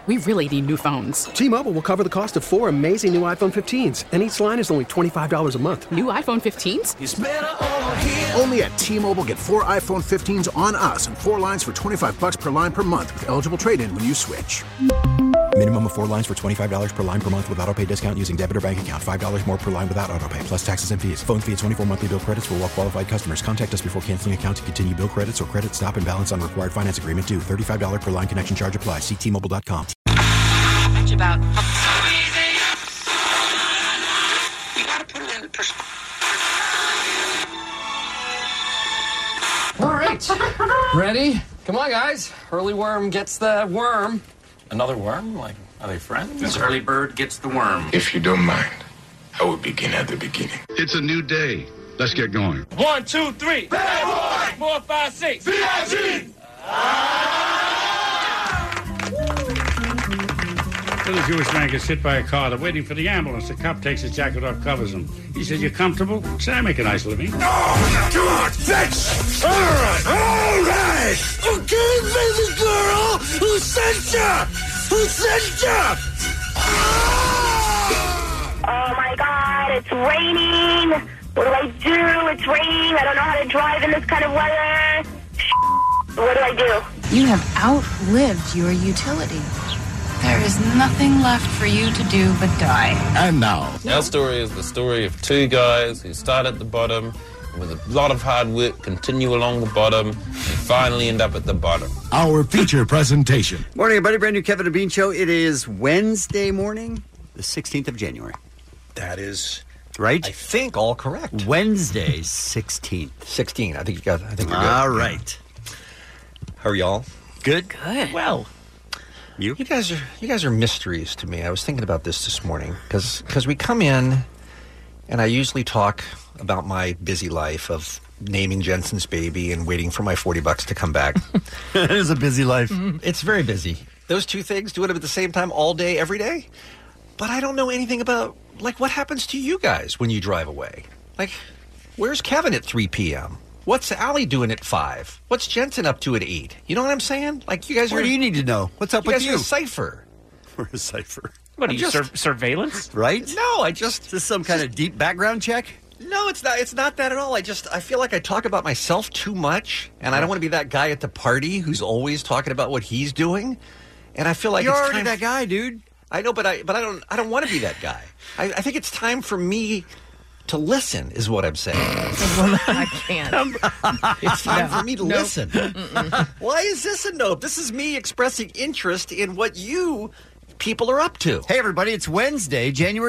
We really need new phones. T-Mobile will cover the cost of 4 amazing new iPhone 15s, and each line is only $25 a month. New iPhone 15s? It's better over here. Only at T-Mobile, get 4 iPhone 15s on us and 4 lines for $25 per line per month with eligible trade-in when you switch. Minimum of 4 lines for $25 per line per month with autopay discount using debit or bank account. $5 more per line without autopay, plus taxes and fees. Phone fee at 24 monthly bill credits for well-qualified customers. Contact us before canceling account to continue bill credits or credit stop and balance on required finance agreement due. $35 per line connection charge applies. See T-Mobile.com. About you gotta put it in perspective. All right, ready? Come on, guys. Early worm gets the worm. Another worm? Like, are they friends? This early bird gets the worm. If you don't mind, I will begin at the beginning. It's a new day. Let's get going. 1, 2, 3. Bad boy. 4, 5, 6. VIG. Little Jewish man gets hit by a car. They're waiting for the ambulance. The cop takes his jacket off, covers him. He says, "You comfortable?" Say, "I make a nice living." Oh, come on, fetch! All right! Okay, baby girl! Who sent ya? Who sent ya? Oh my God, it's raining! What do I do? It's raining. I don't know how to drive in this kind of weather. What do I do? You have outlived your utility. There is nothing left for you to do but die. And now, our story is the story of two guys who start at the bottom and with a lot of hard work continue along the bottom and finally end up at the bottom. our feature presentation. Morning, everybody. Brand new Kevin and Bean Show. It is Wednesday morning, the 16th of January. That is right. I think all correct. Wednesday, 16th. 16. I think you're good. All right. How are y'all? Good. Good. Well, you guys are mysteries to me. I was thinking about this morning because we come in, and I usually talk about my busy life of naming Jensen's baby and waiting for my $40 to come back. It is a busy life. It's very busy. Those two things, doing them at the same time all day, every day. But I don't know anything about, like, what happens to you guys when you drive away? Like, where's Kevin at 3 p.m.? What's Allie doing at 5? What's Jensen up to at 8? You know what I'm saying? Like, you guys are... What do you need to know? What's up with you? You guys are a cipher. We're a cipher. What, are you surveillance? Right? No, Is this some kind of deep background check? No, it's not. It's not that at all. I feel like I talk about myself too much, and I don't want to be that guy at the party who's always talking about what he's doing. And I feel like you're it's already time that guy, dude. I know, but I don't want to be that guy. I think it's time for me to listen, is what I'm saying. I can't. It's time for me to listen. Why is this a nope? This is me expressing interest in what you people are up to. Hey, everybody, it's Wednesday, January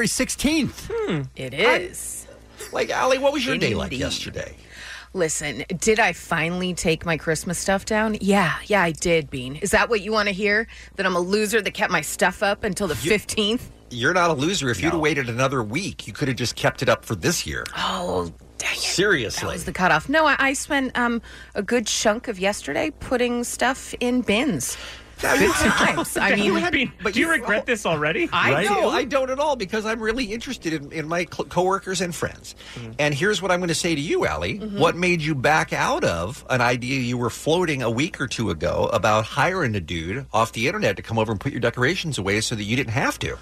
16th. It is. Like, Allie, what was your day like yesterday? Listen, did I finally take my Christmas stuff down? Yeah, I did, Bean. Is that what you want to hear? That I'm a loser that kept my stuff up until the 15th? You're not a loser. If you'd have waited another week, you could have just kept it up for this year. Oh, dang it. Seriously. That was the cutoff. No, I spent a good chunk of yesterday putting stuff in bins. Good times. I mean, but do you regret this already? I do. No, I don't at all, because I'm really interested in my coworkers and friends. Mm-hmm. And here's what I'm going to say to you, Allie. Mm-hmm. What made you back out of an idea you were floating a week or two ago about hiring a dude off the internet to come over and put your decorations away so that you didn't have to?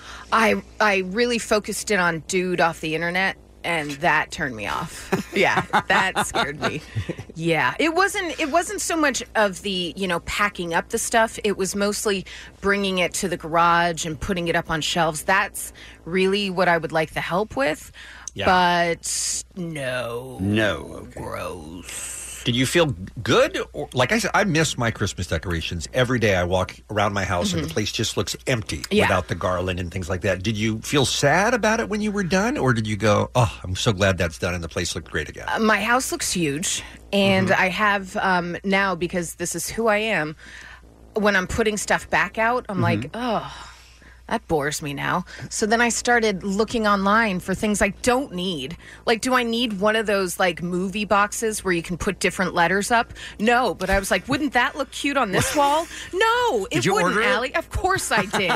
I really focused in on dude off the internet. And that turned me off. Yeah, that scared me. Yeah, it wasn't so much of the, packing up the stuff. It was mostly bringing it to the garage and putting it up on shelves. That's really what I would like the help with. Yeah. But no. Okay. Gross. Did you feel good? Or, like I said, I miss my Christmas decorations. Every day I walk around my house and the place just looks empty without the garland and things like that. Did you feel sad about it when you were done? Or did you go, oh, I'm so glad that's done and the place looked great again? My house looks huge. And I have now, because this is who I am, when I'm putting stuff back out, I'm like, oh, that bores me now. So then I started looking online for things I don't need. Like, do I need one of those, movie boxes where you can put different letters up? No, but I was like, wouldn't that look cute on this wall? No, it wouldn't, Allie. Of course I did.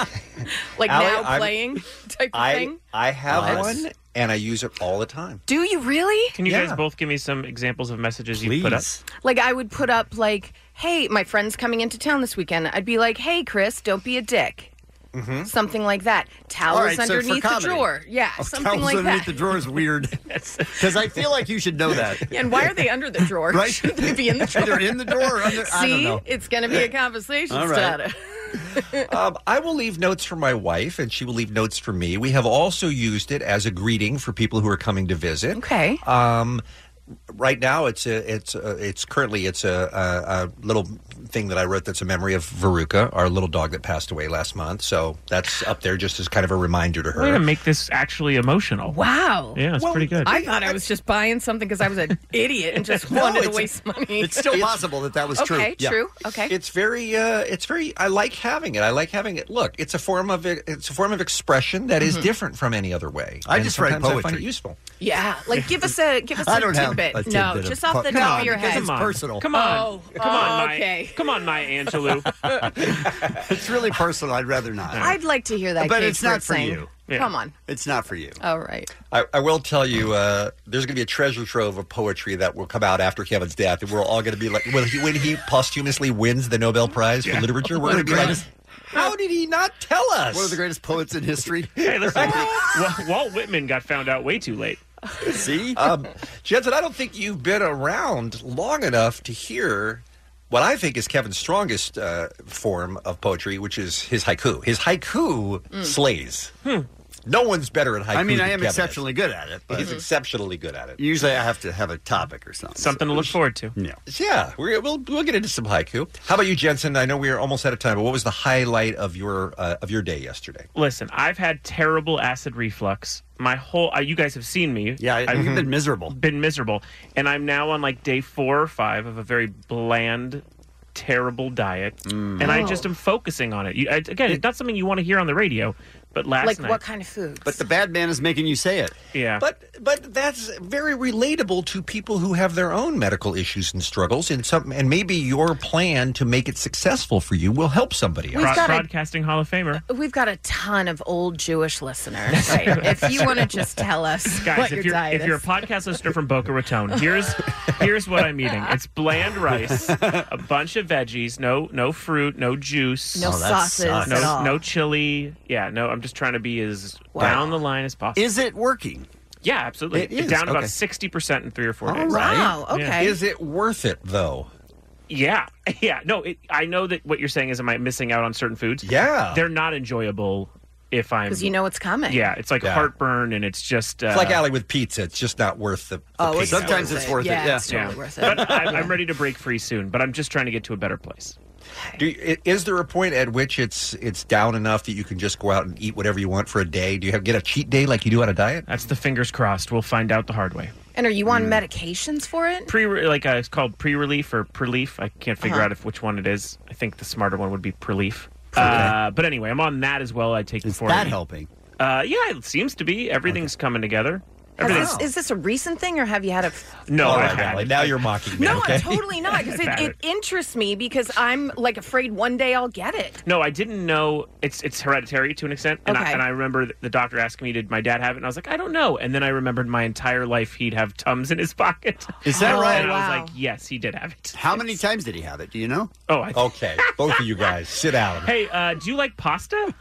Allie, now playing type of thing? I have one, and I use it all the time. Do you really? Can you guys both give me some examples of messages you've put up? I would put up, hey, my friend's coming into town this weekend, I'd be like, hey, Chris, don't be a dick. Something like that. Towels All right, so for underneath the comedy. drawer. Yeah, something like underneath that. the drawer is weird. Because I feel like you should know that. Yeah, and why are they under the drawer? Right? Should they be in the drawer? Either in the drawer or under. I don't See, know. it's going to be a conversation All right. starter. I will leave notes for my wife, and she will leave notes for me. We have also used it as a greeting for people who are coming to visit. Okay. Right now, it's currently a little thing that I wrote that's a memory of Veruca, our little dog that passed away last month. So that's up there just as kind of a reminder to her. Way to make this actually emotional. Wow. Yeah, it's pretty good. I thought I was just buying something because I was an idiot and just wanted to waste money. It's still possible that was true. Okay, Yeah. true. Okay. It's very. I like having it. I like having it. Look, it's a form of expression that is different from any other way. I And just write sometimes I find poetry. it useful. Yeah, like give us a I don't have tidbit. a tidbit No, of just off the come top on, of your because head. it's personal. Come on. Oh, Come on, okay. Come on, Maya Angelou. It's really personal. I'd rather not. I'd like to hear that. But Kate it's not for Spritz you. sing. Come on. It's not for you. All right. I will tell you, there's going to be a treasure trove of poetry that will come out after Kevin's death, and we're all going to be like, when he posthumously wins the Nobel Prize for literature, we're going to be like, how did he not tell us? One of the greatest poets in history. Hey, listen, Walt Whitman got found out way too late. See? Jensen, I don't think you've been around long enough to hear what I think is Kevin's strongest form of poetry, which is his haiku. His haiku slays. No one's better at haiku. I mean, I than am Kevin exceptionally is. good at it. But He's exceptionally good at it. usually I have to have a topic or something. Something to look forward to. Yeah. Yeah, we'll get into some haiku. How about you, Jensen? I know we are almost out of time, but what was the highlight of your day yesterday? Listen, I've had terrible acid reflux. My whole you guys have seen me. Yeah, I've you've been miserable. Been miserable, and I'm now on like day 4 or 5 of a very bland, terrible diet, and I just am focusing on it. Again, it's not something you want to hear on the radio. But last Like night, what kind of food? But the bad man is making you say it. Yeah. But that's very relatable to people who have their own medical issues and struggles, and maybe your plan to make it successful for you will help somebody else. Broadcasting Hall of Famer. We've got a ton of old Jewish listeners. Right? If you want to just tell us Guys, what if your diet you're a is. podcast listener from Boca Raton, here's what I'm eating. It's bland rice, a bunch of veggies, no fruit, no juice, No sauces at all. no chili. Yeah, no. I'm just trying to be as down the line as possible. Is it working? Yeah, absolutely. It is, down about okay. 60% in 3 or 4 days. All right. Wow, okay. Is it worth it, though? Yeah. No, I know that what you're saying is, am I missing out on certain foods? Yeah. They're not enjoyable if I'm... Because you know it's coming. Yeah, it's like heartburn, and it's just... It's like Allie with pizza. It's just not worth the pain. Sometimes it's worth it. Yeah, it's totally worth it. But I'm ready to break free soon, but I'm just trying to get to a better place. Is there a point at which it's down enough that you can just go out and eat whatever you want for a day? Do you get a cheat day like you do on a diet? That's the fingers crossed. We'll find out the hard way. And are you on medications for it? It's called pre-relief or Prelief. I can't figure out which one it is. I think the smarter one would be Prelief. But anyway, I'm on that as well. I take Is before. that helping? Yeah, it seems to be. Everything's coming together. Is this a recent thing, or have you had a... No, All I right, haven't. Allie, now you're mocking me. No, okay? I'm totally not, because it interests me, because I'm like afraid one day I'll get it. No, I didn't know it's hereditary to an extent. And, Okay. I remember the doctor asking me, did my dad have it? And I was like, I don't know. And then I remembered my entire life he'd have Tums in his pocket. Is that right? And I wow. was like, yes, he did have it. How many times did he have it? Do you know? Oh, Okay, both of you guys, sit down. Hey, do you like pasta?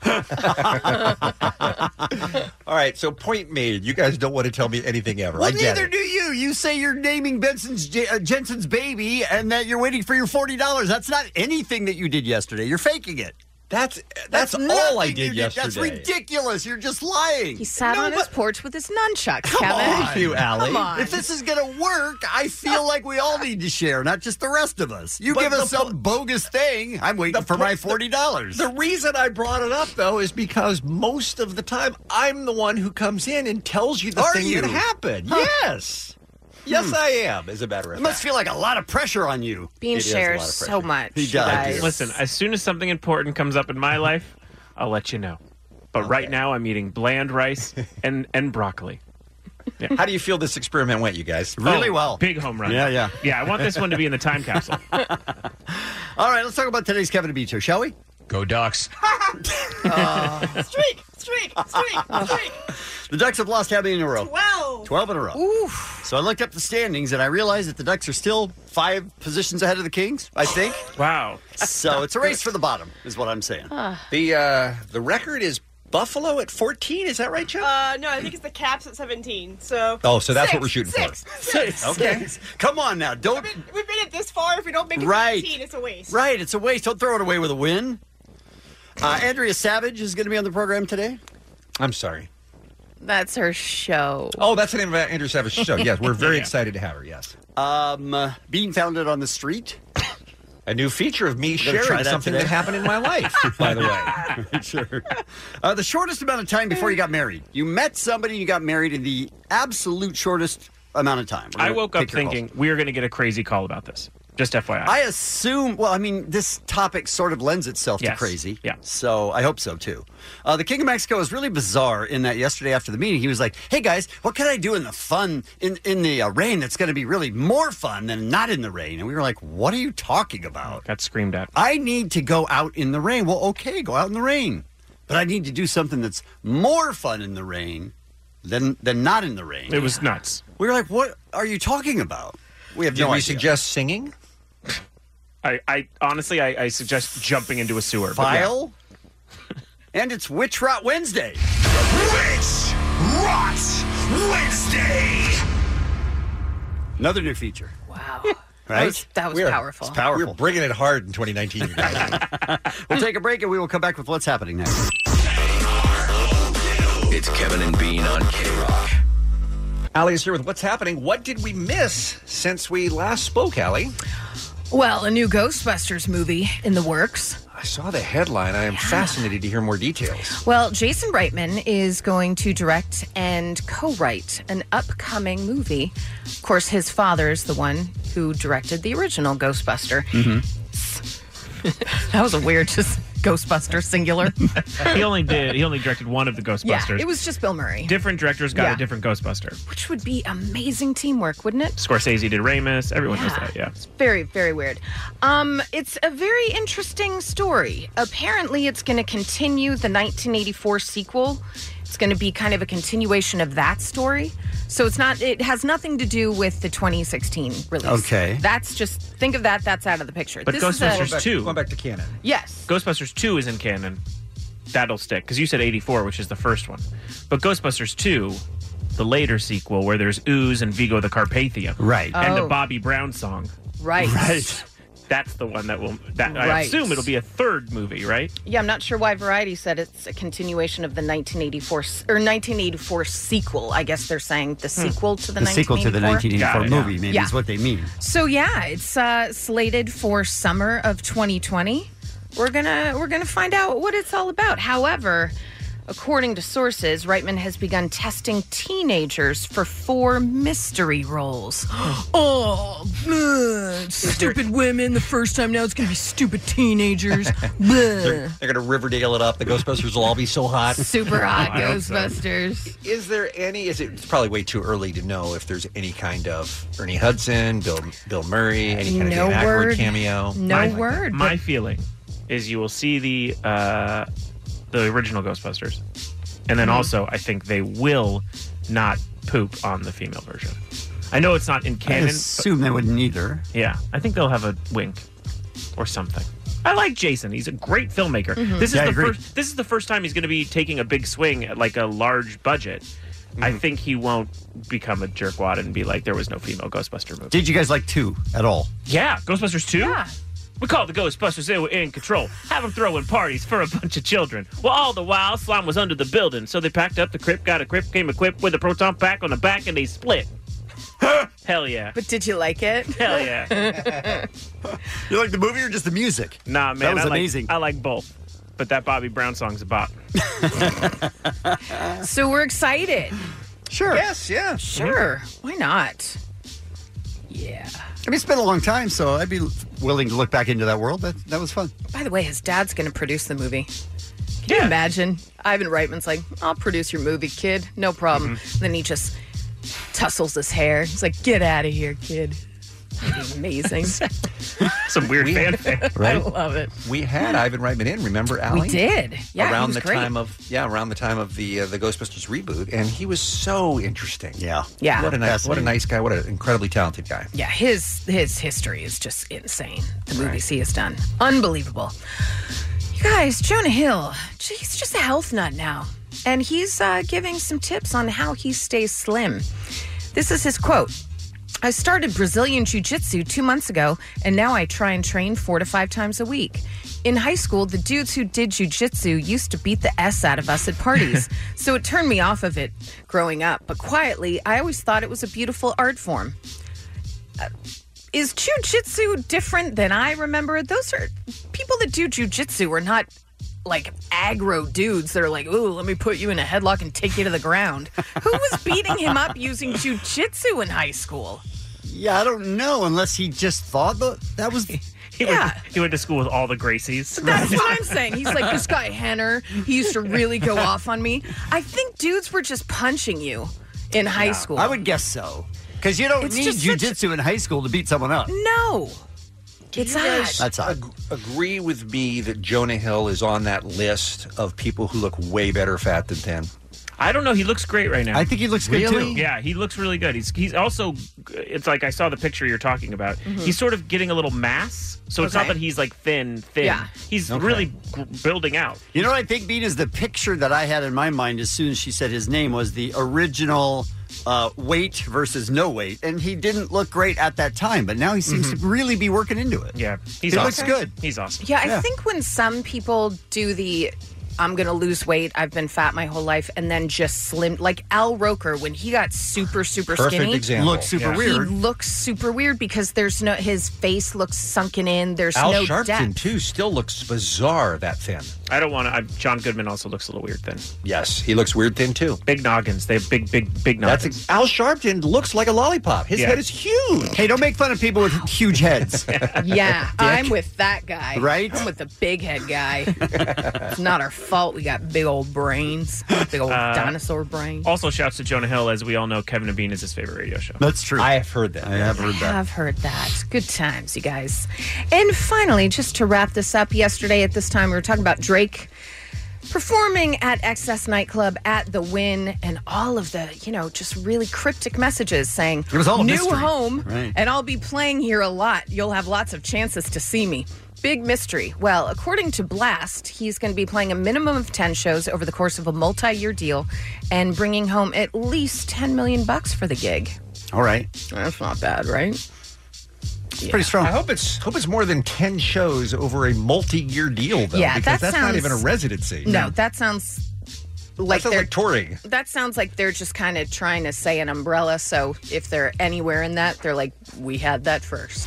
All right, so point made. You guys don't want to tell me anything ever. Well, I get neither it. do you. You say you're naming Jensen's baby and that you're waiting for your $40. That's not anything that you did yesterday. You're faking it. That's all nothing I you did yesterday. That's ridiculous. You're just lying. He sat on his porch with his nunchucks, Come Kevin. on. Thank you, Allie. Come on. If this is going to work, I feel like we all need to share, not just the rest of us. You But give us the some bogus thing. I'm waiting for my $40. The reason I brought it up, though, is because most of the time I'm the one who comes in and tells you the Are thing you? that happened. Huh. Yes. Yes, I am, as a matter of It must fact. feel like a lot of pressure on you. Bean It is a lot shares of so pressure. much. He does. guys. Listen, as soon as something important comes up in my life, I'll let you know. But right now, I'm eating bland rice and broccoli. Yeah. How do you feel this experiment went, you guys? Really Oh, well. Big home run. Yeah. Yeah, I want this one to be in the time capsule. All right, let's talk about today's Kevin and Bean show, shall we? Go Ducks. Streak. The Ducks have lost how many in a row? 12. 12 in a row. Oof. So I looked up the standings, and I realized that the Ducks are still 5 positions ahead of the Kings, I think. Wow. So it's a race for the bottom, is what I'm saying. The record is Buffalo at 14. Is that right, Joe? No, I think it's the Caps at 17. So. Oh, so that's what we're shooting for. Six. Okay. Come on now. Don't. We've been it this far. If we don't make it Right. 17, it's a waste. Right, it's a waste. Don't throw it away with a win. Andrea Savage is going to be on the program today. I'm sorry. That's her show. Oh, that's the name of Andrew Savage's show. Yes, we're very excited to have her, yes. Being Founded on the Street. A new feature of me Gonna try sharing that something today. that happened in my life, by the way. Sure. The shortest amount of time before you got married. You met somebody and you got married in the absolute shortest amount of time. I woke up thinking we are going to get a crazy call about this. Just FYI. I assume, well, I mean, this topic sort of lends itself to Yes. crazy. Yeah. So I hope so, too. The King of Mexico was really bizarre in that yesterday after the meeting, he was like, hey, guys, what can I do in the fun, in the rain that's going to be really more fun than not in the rain? And we were like, what are you talking about? Got screamed at. I need to go out in the rain. Well, okay, go out in the rain. But I need to do something that's more fun in the rain than not in the rain. It was nuts. We were like, what are you talking about? We have Did no we idea. suggest singing? I honestly, I suggest jumping into a sewer. but File? And it's Witch Rot Wednesday. Witch Rot Wednesday. Another new feature. Wow. Right? That was We're- powerful. It's powerful. We're bringing it hard in 2019, you guys. We'll take a break and we will come back with what's happening next. It's Kevin and Bean on K-Rock. Allie is here with what's happening. What did we miss since we last spoke, Allie? Well, a new Ghostbusters movie in the works. I saw the headline. I am fascinated to hear more details. Well, Jason Reitman is going to direct and co-write an upcoming movie. Of course, his father is the one who directed the original Ghostbuster. That was a weird, just Ghostbuster singular. He only directed one of the Ghostbusters. Yeah, it was just Bill Murray. Different directors got Yeah. a different Ghostbuster. Which would be amazing teamwork, wouldn't it? Scorsese did Ramis. Everyone does that, yeah. It's very, very weird. It's a very interesting story. Apparently, it's going to continue the 1984 sequel. It's going to be kind of a continuation of that story. So it has nothing to do with the 2016 release. Okay. That's just, think of that's out of the picture. But This is a- Ghostbusters 2. Going back to canon. Yes. Ghostbusters 2 is in canon. That'll stick. Because you said 84, which is the first one. But Ghostbusters 2, the later sequel, where there's Ooze and Vigo the Carpathia. Right. And Oh. the Bobby Brown song. Right. Right. That's the one that will... I Right. assume it'll be a third movie, right? Yeah, I'm not sure why Variety said it's a continuation of the 1984 sequel. I guess they're saying the sequel to the 1984. The sequel to the 1984 Got it, movie, yeah. maybe Yeah. is what they mean. So yeah, it's slated for summer of 2020. We're gonna find out what it's all about. However, according to sources, Reitman has begun testing teenagers for 4 mystery roles. Stupid women the first time. Now it's gonna be stupid teenagers. They're going to Riverdale it up. The Ghostbusters will all be so hot. Super hot I hope so. Ghostbusters. Is there any? It's probably way too early to know if there's any kind of Ernie Hudson, Bill Murray, any kind No of Dan Aykroyd word. cameo. No word. My feeling is you will see the original Ghostbusters. And then also, I think they will not poop on the female version. I know it's not in I canon. assume they wouldn't either. Yeah, I think they'll have a wink or something. I like Jason. He's a great filmmaker. Mm-hmm. This is Yeah, I the agree. first. This is the first time he's going to be taking a big swing at like a large budget. I think he won't become a jerkwad and be like, there was no female Ghostbuster movie. Did you guys like 2 at all? Yeah, Ghostbusters 2? Yeah. We called the Ghostbusters, they were in control. Have them throwing parties for a bunch of children. Well, all the while, slime was under the building. So they packed up the crypt, got a crypt, came equipped with a proton pack on the back, and they split. Hell yeah. But did you like it? Hell yeah. You like the movie or just the music? Nah, man. That was I like, amazing. I like both. But that Bobby Brown song's a bop. So we're excited. Sure. Yes, yeah. Sure. Why not? Yeah. I mean, it's been a long time, so I'd be willing to look back into that world. That was fun. By the way, his dad's going to produce the movie. Can you imagine? Ivan Reitman's like, I'll produce your movie, kid. No problem. Then he just tussles his hair. He's like, get out of here, kid. Amazing. Some weird fanfic. Right? I love it. We had Ivan Reitman in, remember, Allie? We did. Yeah, around he was the great. time of the Ghostbusters reboot, and he was so interesting. Yeah. What a nice guy. What an incredibly talented guy. Yeah, his history is just insane. The movies he has done. Unbelievable. You guys, Jonah Hill, he's just a health nut now. And he's giving some tips on how he stays slim. This is his quote. I started Brazilian Jiu-Jitsu 2 months ago, and now I try and train 4 to 5 times a week. In high school, the dudes who did Jiu-Jitsu used to beat the S out of us at parties, so it turned me off of it growing up. But quietly, I always thought it was a beautiful art form. Is Jiu-Jitsu different than I remember? Those are people that do Jiu-Jitsu are not like aggro dudes that are like, ooh, let me put you in a headlock and take you to the ground. Who was beating him up using Jiu-Jitsu in high school? Yeah, I don't know, unless he just thought that was... He went to school with all the Gracies. That's what I'm saying. He's like, this guy Henner, he used to really go off on me. I think dudes were just punching you in high school. I would guess so. Because you don't need jiu-jitsu in high school to beat someone up. No. It's odd. That's odd. Agree with me that Jonah Hill is on that list of people who look way better fat than thin? I don't know. He looks great right now. I think he looks good, too. Yeah, he looks really good. He's also, it's like I saw the picture you're talking about. Mm-hmm. He's sort of getting a little mass. So it's not that he's like thin. Yeah. He's really building out. You know what I think, Bean, is the picture that I had in my mind as soon as she said his name was the original weight versus no weight. And he didn't look great at that time, but now he seems to really be working into it. Yeah. He looks good. He's awesome. Yeah, I think when some people do the I'm going to lose weight, I've been fat my whole life, and then just slim, like Al Roker, when he got super skinny. Example. Looks super weird. He looks super weird because there's no, his face looks sunken in. There's Al no Sharpton, depth. too, still looks bizarre that thin. I don't want to. John Goodman also looks a little weird thin. Yes, he looks weird thin, too. Big noggins. They have big noggins. Al Sharpton looks like a lollipop. His head is huge. Hey, don't make fun of people with huge heads. Yeah, I'm with that guy. Right? I'm with the big head guy. It's not our fault. We got big old brains, big old dinosaur brains. Also, shouts to Jonah Hill. As we all know, Kevin and Bean is his favorite radio show. That's true. I have heard that. I have heard that. Good times, you guys. And finally, just to wrap this up, yesterday at this time, we were talking about Drake performing at XS Nightclub at the Wynn, and all of the, just really cryptic messages saying, it was all new mystery. home, right. And I'll be playing here a lot. You'll have lots of chances to see me. Big mystery. Well, according to Blast, he's going to be playing a minimum of 10 shows over the course of a multi-year deal and bringing home at least $10 million for the gig. All right. That's not bad, right? It's pretty strong. I hope it's more than 10 shows over a multi-year deal, though. Yeah, because that's not sounds- even a residency. No, that sounds like that sounds like touring. That sounds like they're just kind of trying to say an umbrella. So if they're anywhere in that, they're like, we had that first.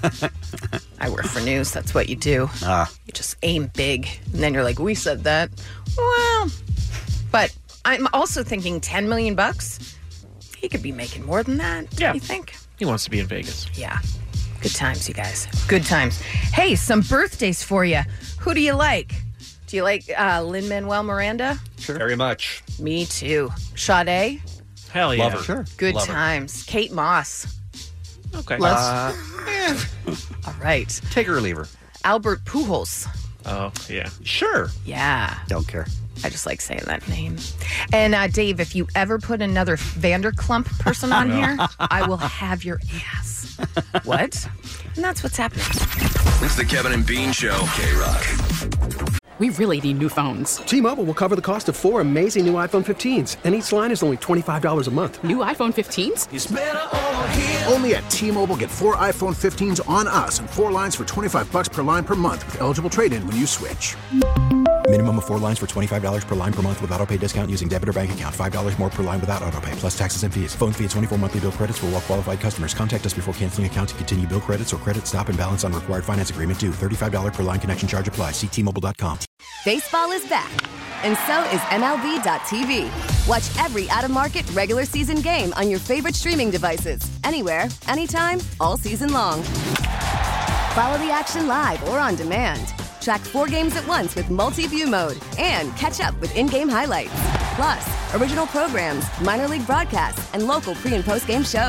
I work for news. That's what you do. You just aim big. And then you're like, we said that. Well, but I'm also thinking $10 million. He could be making more than that. Yeah. You think? He wants to be in Vegas. Yeah. Good times, you guys. Good times. Hey, some birthdays for you. Who do you like? Do you like Lin-Manuel Miranda? Sure. Very much. Me too. Sade? Hell yeah. Love her. Sure. Good Love her. times. Kate Moss. Okay. All right. Take her or leave her. Albert Pujols. Oh, yeah. Sure. Yeah. Don't care. I just like saying that name. And Dave, if you ever put another Vanderklump person on here, I will have your ass. What? And that's what's happening. It's the Kevin and Bean Show. K-Rock. We really need new phones. T-Mobile will cover the cost of 4 amazing new iPhone 15s, and each line is only $25 a month. New iPhone 15s? It's better over here. Only at T-Mobile, get 4 iPhone 15s on us and 4 lines for $25 per line per month with eligible trade-in when you switch. Minimum of 4 lines for $25 per line per month with autopay discount using debit or bank account. $5 more per line without autopay, plus taxes and fees. Phone fee at 24 monthly bill credits for well-qualified customers. Contact us before canceling account to continue bill credits or credit stop and balance on required finance agreement due. $35 per line connection charge applies. See T-Mobile.com. Baseball is back, and so is MLB.tv. Watch every out-of-market regular season game on your favorite streaming devices. Anywhere, anytime, all season long. Follow the action live or on demand. Track 4 games at once with multi-view mode and catch up with in-game highlights. Plus, original programs, minor league broadcasts, and local pre- and post-game shows.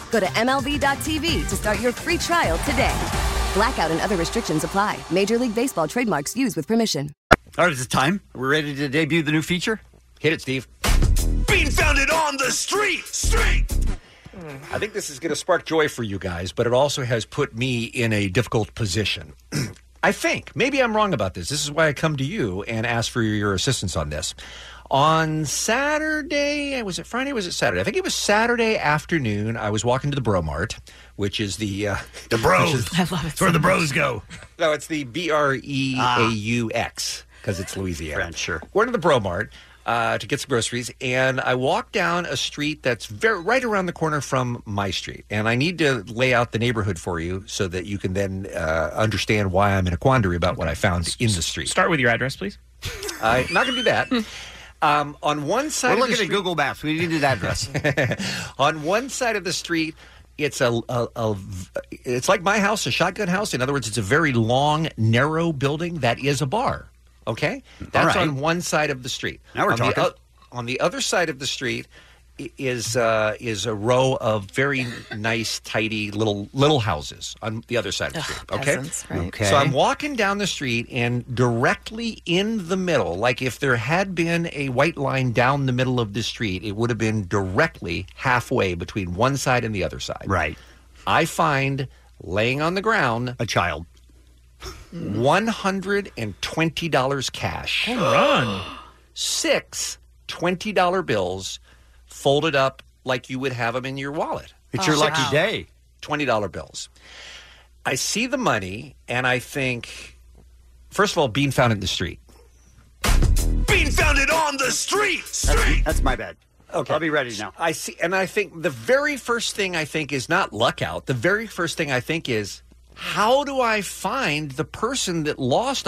Go to MLB.tv to start your free trial today. Blackout and other restrictions apply. Major League Baseball trademarks used with permission. All right, it's time. We're ready to debut the new feature. Hit it, Steve. Being founded on the street. I think this is going to spark joy for you guys, but it also has put me in a difficult position. I think. Maybe I'm wrong about this. This is why I come to you and ask for your assistance on this. On Saturday, was it Friday or was it Saturday? I think it was Saturday afternoon. I was walking to the Bro Mart, which is the Bros. I love it. It's where the bros go. No, it's the BREAUX because it's Louisiana. French, sure. We're to the Bro Mart to get some groceries, and I walk down a street that's right around the corner from my street. And I need to lay out the neighborhood for you so that you can then understand why I'm in a quandary about what I found in the street. Start with your address, please. I'm not going to do that. On one side, we're looking at Google Maps. We need an address. On one side of the street, it's it's like my house, a shotgun house. In other words, it's a very long, narrow building that is a bar. Okay, that's right. on one side of the street. Now we're talking. On the other side of the street is a row of very nice, tidy little houses on the other side of the street. Okay, peasants, right? Okay. So I'm walking down the street, and directly in the middle, like if there had been a white line down the middle of the street, it would have been directly halfway between one side and the other side. Right. I find laying on the ground a child. $120 cash. Home run. 6 $20 bills folded up like you would have them in your wallet. It's your lucky day. $20 bills. I see the money, and I think, first of all, being found in the street. Being founded on the street. That's my bad. Okay. I'll be ready now. I see, and I think the very first thing I think is not luck out. The very first thing I think is, how do I find the person that lost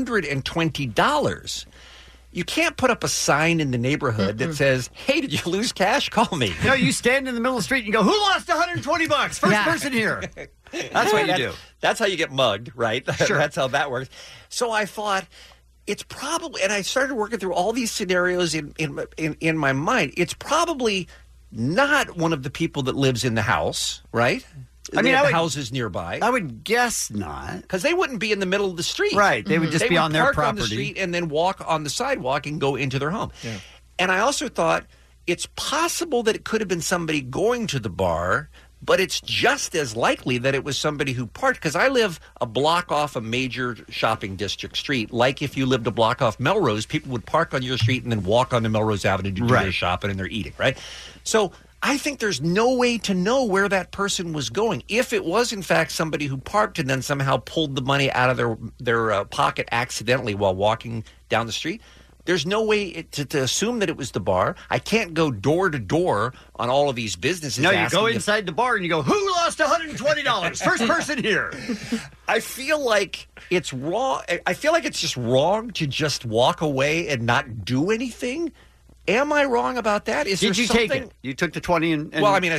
$120? You can't put up a sign in the neighborhood that says, "Hey, did you lose cash? Call me." No, you stand in the middle of the street and you go, "Who lost $120? First person here." That's what you do. That's how you get mugged, right? Sure. That's how that works. So I thought, it's probably, and I started working through all these scenarios in my mind. It's probably not one of the people that lives in the house, right? I mean, houses nearby. I would guess not, because they wouldn't be in the middle of the street, right? They would just be on their park property on the street and then walk on the sidewalk and go into their home. Yeah. And I also thought it's possible that it could have been somebody going to the bar, but it's just as likely that it was somebody who parked, because I live a block off a major shopping district street. Like if you lived a block off Melrose, people would park on your street and then walk onto Melrose Avenue to do their shopping, and they're eating, right? So I think there's no way to know where that person was going. If it was, in fact, somebody who parked and then somehow pulled the money out of their pocket accidentally while walking down the street, there's no way to assume that it was the bar. I can't go door to door on all of these businesses. No, you go inside the bar and you go, "Who lost $120? First person here." I feel like it's wrong. I feel like it's just wrong to just walk away and not do anything. Am I wrong about that? Did you take it? You took the 20 and well, I mean,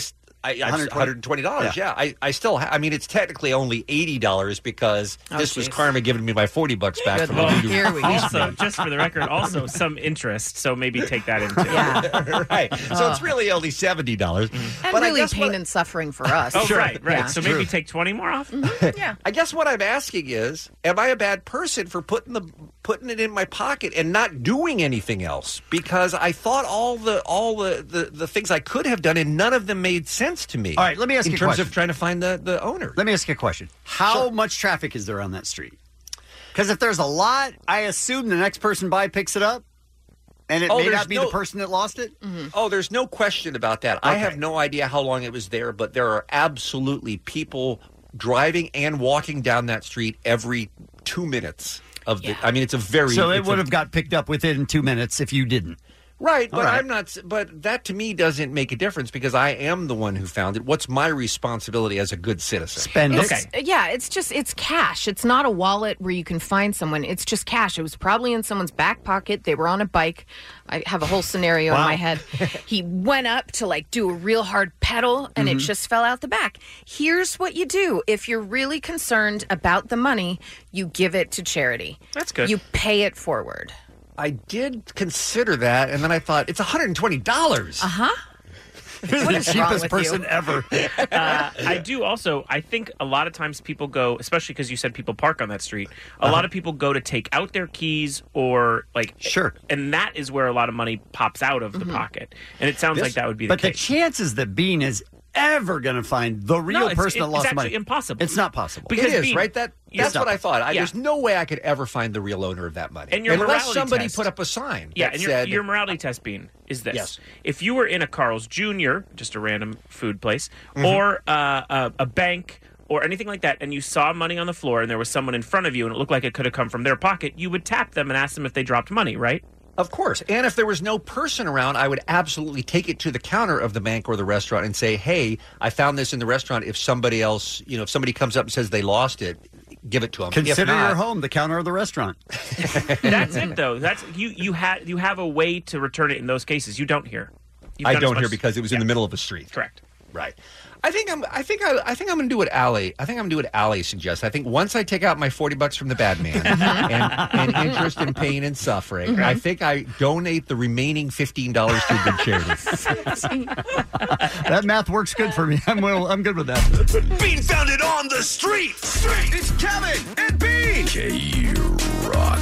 $120. Yeah, I still. I mean, it's technically only $80 because this was karma giving me my $40 back. Good from Lord. the Here we go. Also, just for the record, also some interest. So maybe take that into right. So it's really only $70. And really pain and suffering for us. Oh, right. Yeah. So maybe take 20 more off. Yeah. I guess what I'm asking is, am I a bad person for putting it in my pocket and not doing anything else? Because I thought all the things I could have done, and none of them made sense to me. All right, let me ask you a question. In terms of trying to find the owner. Let me ask you a question. How much traffic is there on that street? Because if there's a lot, I assume the next person by picks it up, and it may not be the person that lost it? Mm-hmm. Oh, there's no question about that. I have no idea how long it was there, but there are absolutely people driving and walking down that street every 2 minutes. I mean, it's a very... So it would have got picked up within 2 minutes if you didn't. Right, but I'm not. But that to me doesn't make a difference because I am the one who found it. What's my responsibility as a good citizen? Spend it. Yeah, it's cash. It's not a wallet where you can find someone. It's just cash. It was probably in someone's back pocket. They were on a bike. I have a whole scenario in my head. He went up to do a real hard pedal, and it just fell out the back. Here's what you do if you're really concerned about the money: you give it to charity. That's good. You pay it forward. I did consider that, and then I thought, it's $120. You're the cheapest person ever. I do also. I think a lot of times people go, especially because you said people park on that street. A lot of people go to take out their keys or like sure, and that is where a lot of money pops out of the pocket. And it sounds like that would be the but case. the chances that Bean is ever going to find the real person that lost the money, it's impossible. It's not possible. Because it is, right? That's what I thought. Yeah. There's no way I could ever find the real owner of that money. And your unless morality somebody test. put up a sign. Yeah, that and said, your morality test, Bean, is this. Yes. If you were in a Carl's Jr., just a random food place, or a bank or anything like that, and you saw money on the floor and there was someone in front of you and it looked like it could have come from their pocket, you would tap them and ask them if they dropped money, right? Of course. And if there was no person around, I would absolutely take it to the counter of the bank or the restaurant and say, hey, I found this in the restaurant. If somebody else, if somebody comes up and says they lost it, give it to them. Consider your home the counter of the restaurant. That's it, though. That's you have a way to return it in those cases. You don't hear. I don't hear because it was in the middle of a street. Correct. Right. I think I'm going to do what Allie. I think I'm going to do what Allie suggests. I think once I take out my $40 from the bad man and interest in pain and suffering, I think I donate the remaining $15 to a good charity. That math works good for me. I'm good with that. Bean found it on the street. It's Kevin and Bean. K-Rock,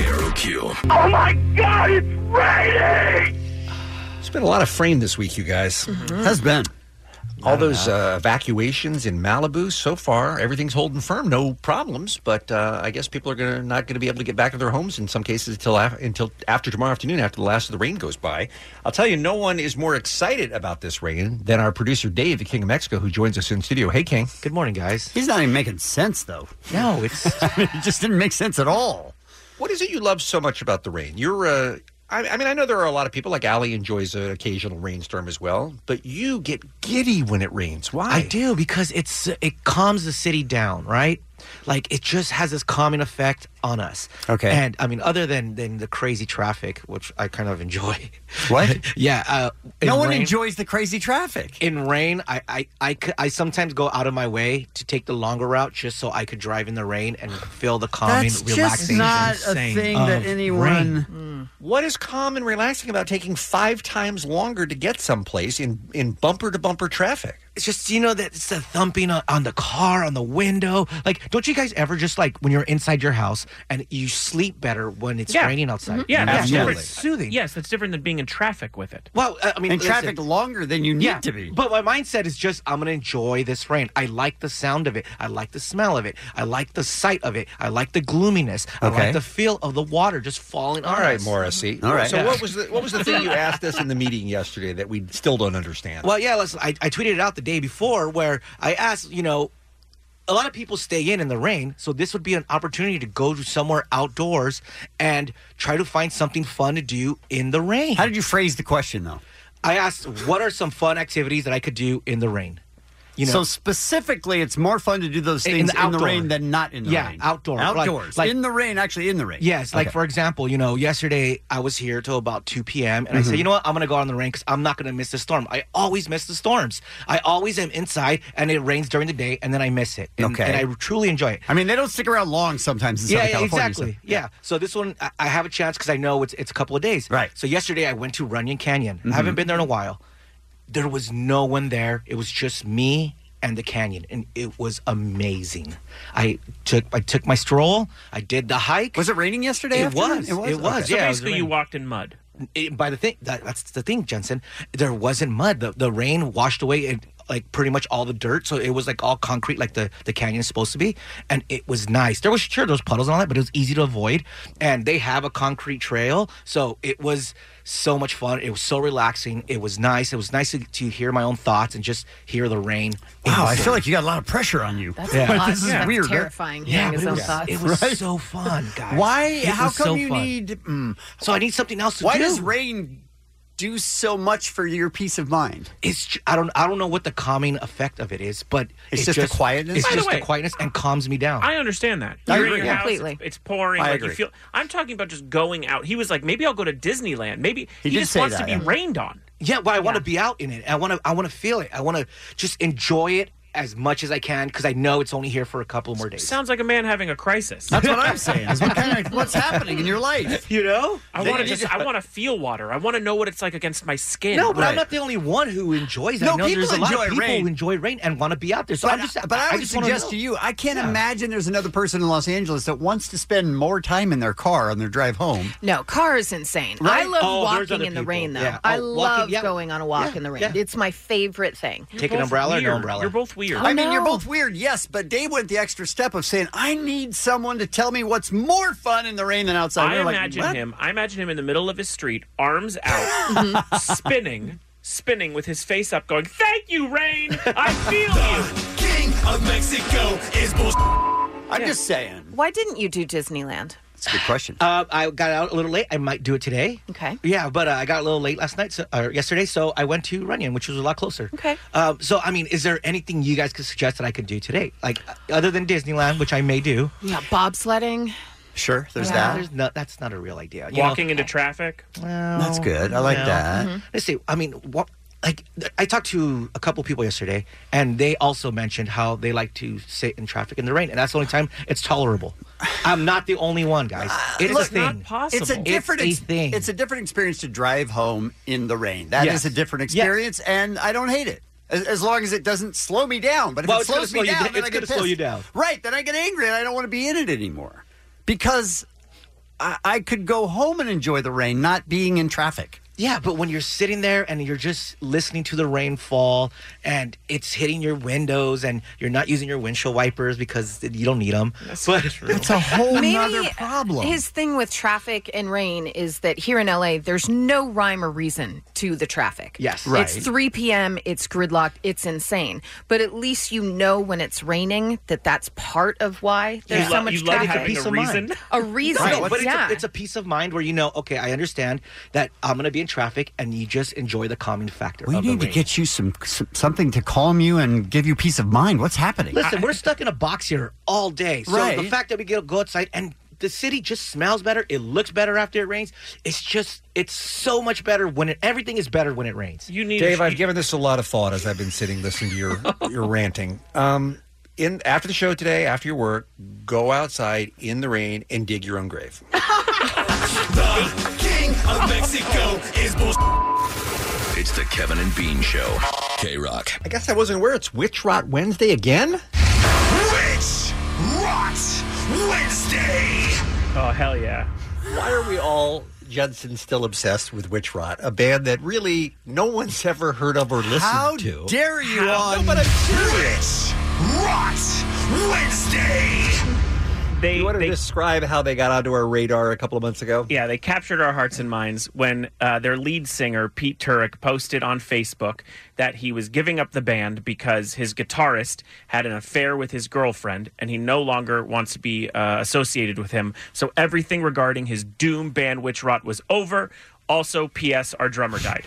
KROQ. Oh my God, it's raining! It's been a lot of rain this week, you guys. Has been. All those evacuations in Malibu so far, everything's holding firm, no problems. But I guess people are not going to be able to get back to their homes in some cases until after tomorrow afternoon, after the last of the rain goes by. I'll tell you, no one is more excited about this rain than our producer Dave, the King of Mexico, who joins us in studio. Hey, King. Good morning, guys. He's not even making sense, though. No, it's it just didn't make sense at all. What is it you love so much about the rain? You're I mean, I know there are a lot of people, like Allie enjoys an occasional rainstorm as well, but you get giddy when it rains. Why? I do, because it calms the city down, right? Like, it just has this calming effect on us. Okay. And, I mean, other than the crazy traffic, which I kind of enjoy. What? Yeah. No one enjoys the crazy traffic. In rain, I sometimes go out of my way to take the longer route just so I could drive in the rain and feel the calming, relaxation. That's just not a thing that anyone... What is calm and relaxing about taking 5 times longer to get someplace in bumper-to-bumper traffic? It's just, that it's the thumping on the car, on the window. Like, don't you guys ever just, like, when you're inside your house and you sleep better when it's raining outside? Yeah, that's absolutely. different. It's soothing. Yes, that's different than being in traffic with it. Well, I mean, and traffic longer than you need to be. But my mindset is just, I'm going to enjoy this rain. I like the sound of it. I like the smell of it. I like the sight of it. I like the gloominess. I like the feel of the water just falling on us. All right, Morrissey. All right. So what was the thing you asked us in the meeting yesterday that we still don't understand? Well, yeah, listen, I tweeted it out the day before where I asked, a lot of people stay in the rain, so this would be an opportunity to go to somewhere outdoors and try to find something fun to do in the rain. How did you phrase the question, though? I asked, what are some fun activities that I could do in the rain? So specifically, it's more fun to do those things in the rain than not in the rain. Yeah, outdoors. Outdoors. Like, in the rain, actually in the rain. Yes. Like, for example, yesterday I was here till about 2 p.m. and I said, you know what? I'm going to go out in the rain because I'm not going to miss the storm. I always miss the storms. I always am inside and it rains during the day and then I miss it. And I truly enjoy it. I mean, they don't stick around long sometimes in Southern California. Exactly. So, yeah. So this one, I have a chance because I know it's a couple of days. Right. So yesterday I went to Runyon Canyon. I haven't been there in a while. There was no one there. It was just me and the canyon, and it was amazing. I took my stroll. I did the hike. Was it raining yesterday? It was. It was. Okay. So Yeah. basically, you walked in mud. That's the thing, Jensen. There wasn't mud. The rain washed away like pretty much all the dirt, so it was like all concrete, like the canyon is supposed to be, and it was nice. There was those puddles and all that, but it was easy to avoid. And they have a concrete trail, so it was so much fun. It was so relaxing. It was nice. It was nice to hear my own thoughts and just hear the rain. Wow, I feel like you got a lot of pressure on you. That's a lot. This is That's weird. terrifying. Yeah, hearing his own thoughts. It was so fun, guys. Why? How was come so you fun. need? So I need something else to do. Why does rain do so much for your peace of mind? I don't know what the calming effect of it is, but it's just the quietness. It's By the just way, the quietness and calms me down. I understand that. I You're agree. in your Completely. house, it's pouring. I like agree. You feel. I'm talking about just going out. He was like, maybe I'll go to Disneyland. Maybe He he did just say wants that, to be yeah. rained on. Yeah, well, I want to be out in it. I want to feel it. I want to just enjoy it as much as I can because I know it's only here for a couple more days. Sounds like a man having a crisis. That's what I'm saying. Is what's happening in your life? You know? I want to feel water. I want to know what it's like against my skin. No, but I'm not the only one who enjoys it. No, I know there's a lot of enjoy people rain. who enjoy rain and want to be out there. So But I would just wanna suggest know. to you, I can't imagine there's another person in Los Angeles that wants to spend more time in their car on their drive home. No, car is insane. Right? I love there's walking other in the people. rain, though. Yeah. I walking, love yeah. going on a walk in the rain. yeah. It's my favorite thing. Take an umbrella or no umbrella? You're both weird. I mean, you're both weird, yes, but Dave went the extra step of saying, I need someone to tell me what's more fun in the rain than outside. I We're like, imagine what? him. I imagine him in the middle of his street, arms out, spinning with his face up, going, "Thank you, rain. I feel you." King of Mexico is bullshit. I'm just saying. Why didn't you do Disneyland? That's a good question. I got out a little late. I might do it today. Okay. Yeah, but I got a little late last night, yesterday, so I went to Runyon, which was a lot closer. Okay. So, I mean, is there anything you guys could suggest that I could do today? Like, other than Disneyland, which I may do. Yeah, bobsledding. Sure, there's That's not a real idea. Walking into traffic. Well, That's good. I like that. Mm-hmm. Let's see. I mean, what? Like, I talked to a couple people yesterday, and they also mentioned how they like to sit in traffic in the rain, and that's the only time it's tolerable. I'm not the only one, guys. It is a thing. It's a different thing. It's a different experience to drive home in the rain. That is a different experience, and I don't hate it. As long as it doesn't slow me down. But if it slows me down, then I get pissed. slow you down. Right, then I get angry and I don't want to be in it anymore. Because I could go home and enjoy the rain, not being in traffic. Yeah, but when you're sitting there and you're just listening to the rain fall and it's hitting your windows and you're not using your windshield wipers because you don't need them. That's a whole Maybe nother problem. His thing with traffic and rain is that here in LA, there's no rhyme or reason to the traffic. Yes. Right. It's 3 p.m., it's gridlocked, it's insane. But at least you know when it's raining that that's part of why there's so much traffic. having a reason. A reason, No, but yeah. it's a peace of mind where you know, okay, I understand that I'm going to be in traffic and you just enjoy the calming factor We of the need to rain. get you something to calm you and give you peace of mind. What's happening? Listen, we're stuck in a box here all day. So Right. the fact that we get to go outside and the city just smells better, it looks better after it rains. It's so much better when everything is better when it rains. Dave, I've given this a lot of thought as I've been sitting listening to your ranting. After the show today, after your work, go outside in the rain and dig your own grave. The King of Mexico is bullshit. It's the Kevin and Bean Show. K-Rock. I guess I wasn't aware it's Witch Rot Wednesday again. Witch Rot Wednesday. Oh, hell yeah. Why are we all, Judson, still obsessed with Witch Rot? A band that really no one's ever heard of or listened How to. dare you on... No, but I'm serious. Witch Rot Wednesday. You want to describe how they got onto our radar a couple of months ago? Yeah, they captured our hearts and minds when their lead singer, Pete Turek, posted on Facebook that he was giving up the band because his guitarist had an affair with his girlfriend and he no longer wants to be associated with him. So everything regarding his doom band Witch Rot was over. Also, P.S. our drummer died.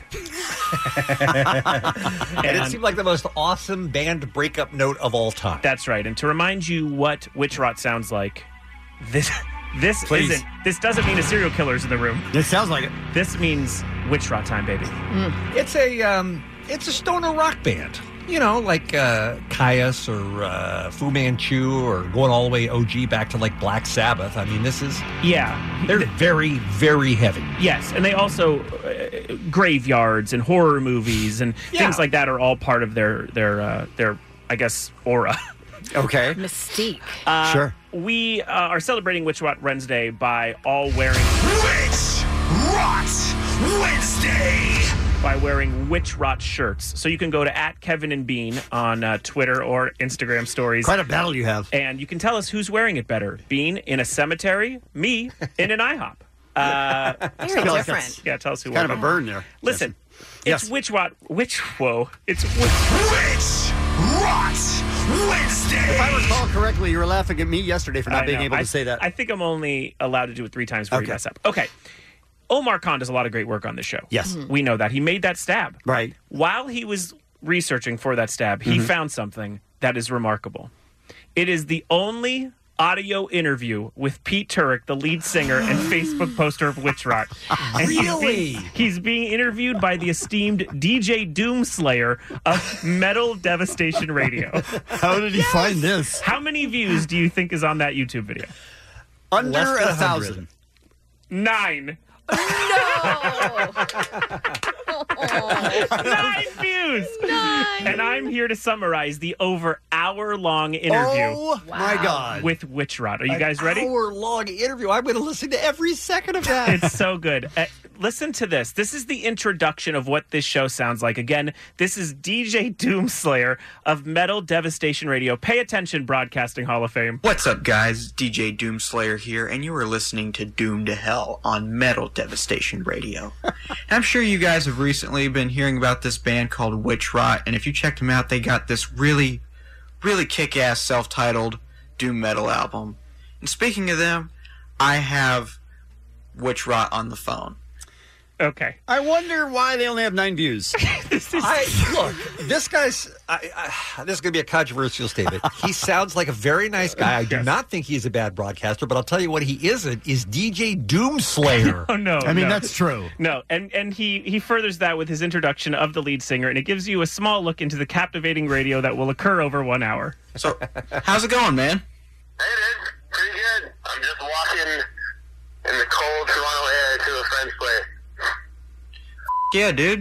And it seemed like the most awesome band breakup note of all time. That's right. And to remind you what Witch Rot sounds like, this Please. doesn't mean a serial killer's in the room. It sounds like it. This means Witch Rot time, baby. It's a stoner rock band. You know, like Caius or Fu Manchu or going all the way OG back to like Black Sabbath. I mean, this is... Yeah. They're very, very heavy. Yes, and they also graveyards and horror movies and things like that are all part of their I guess aura. Okay. Mystique. Sure. We are celebrating Witch Rot Wednesday by all wearing Witch Rot Wednesday. By wearing Witch Rot shirts. So you can go to @KevinandBean on Twitter or Instagram stories. Quite a battle you have. And you can tell us who's wearing it better. Bean in a cemetery, me in an IHOP. Very different. Yeah, tell us who Kind won. of a burn there. Listen, Yes. it's Witch Rot. It's Witch Rot Wednesday. If I recall correctly, you were laughing at me yesterday for not being able to say that. I think I'm only allowed to do it 3 times before you mess up. Okay. Omar Khan does a lot of great work on this show. Yes. We know that. He made that stab. Right. While he was researching for that stab, he found something that is remarkable. It is the only audio interview with Pete Turek, the lead singer and Facebook poster of Witch Rot. And he's being interviewed by the esteemed DJ Doomslayer of Metal Devastation Radio. How did he find this? How many views do you think is on that YouTube video? Under 1,000. 9. No! 9 views! 9! And I'm here to summarize the over hour-long interview. Oh, my God. With Witch Rot. Are you guys ready? Hour-long interview. I'm going to listen to every second of that. It's so good. Listen to this. This is the introduction of what this show sounds like. Again, this is DJ Doomslayer of Metal Devastation Radio. Pay attention, Broadcasting Hall of Fame. What's up, guys? DJ Doomslayer here, and you are listening to Doom to Hell on Metal Devastation Radio. I'm sure you guys have recently been hearing about this band called Witch Rot, and if you checked them out, they got this really, really kick-ass self-titled doom metal album. And speaking of them, I have Witch Rot on the phone. Okay. I wonder why they only have 9 views. Look, this guy's... this is going to be a controversial statement. He sounds like a very nice guy. I do not think he's a bad broadcaster, but I'll tell you what he isn't is DJ Doomslayer. Oh, no. I mean, no. that's true. No, and he furthers that with his introduction of the lead singer, and it gives you a small look into the captivating radio that will occur over 1 hour. So, how's it going, man? Hey, dude. Pretty good. I'm just walking in the cold Toronto air to a friend's place. Yeah, dude.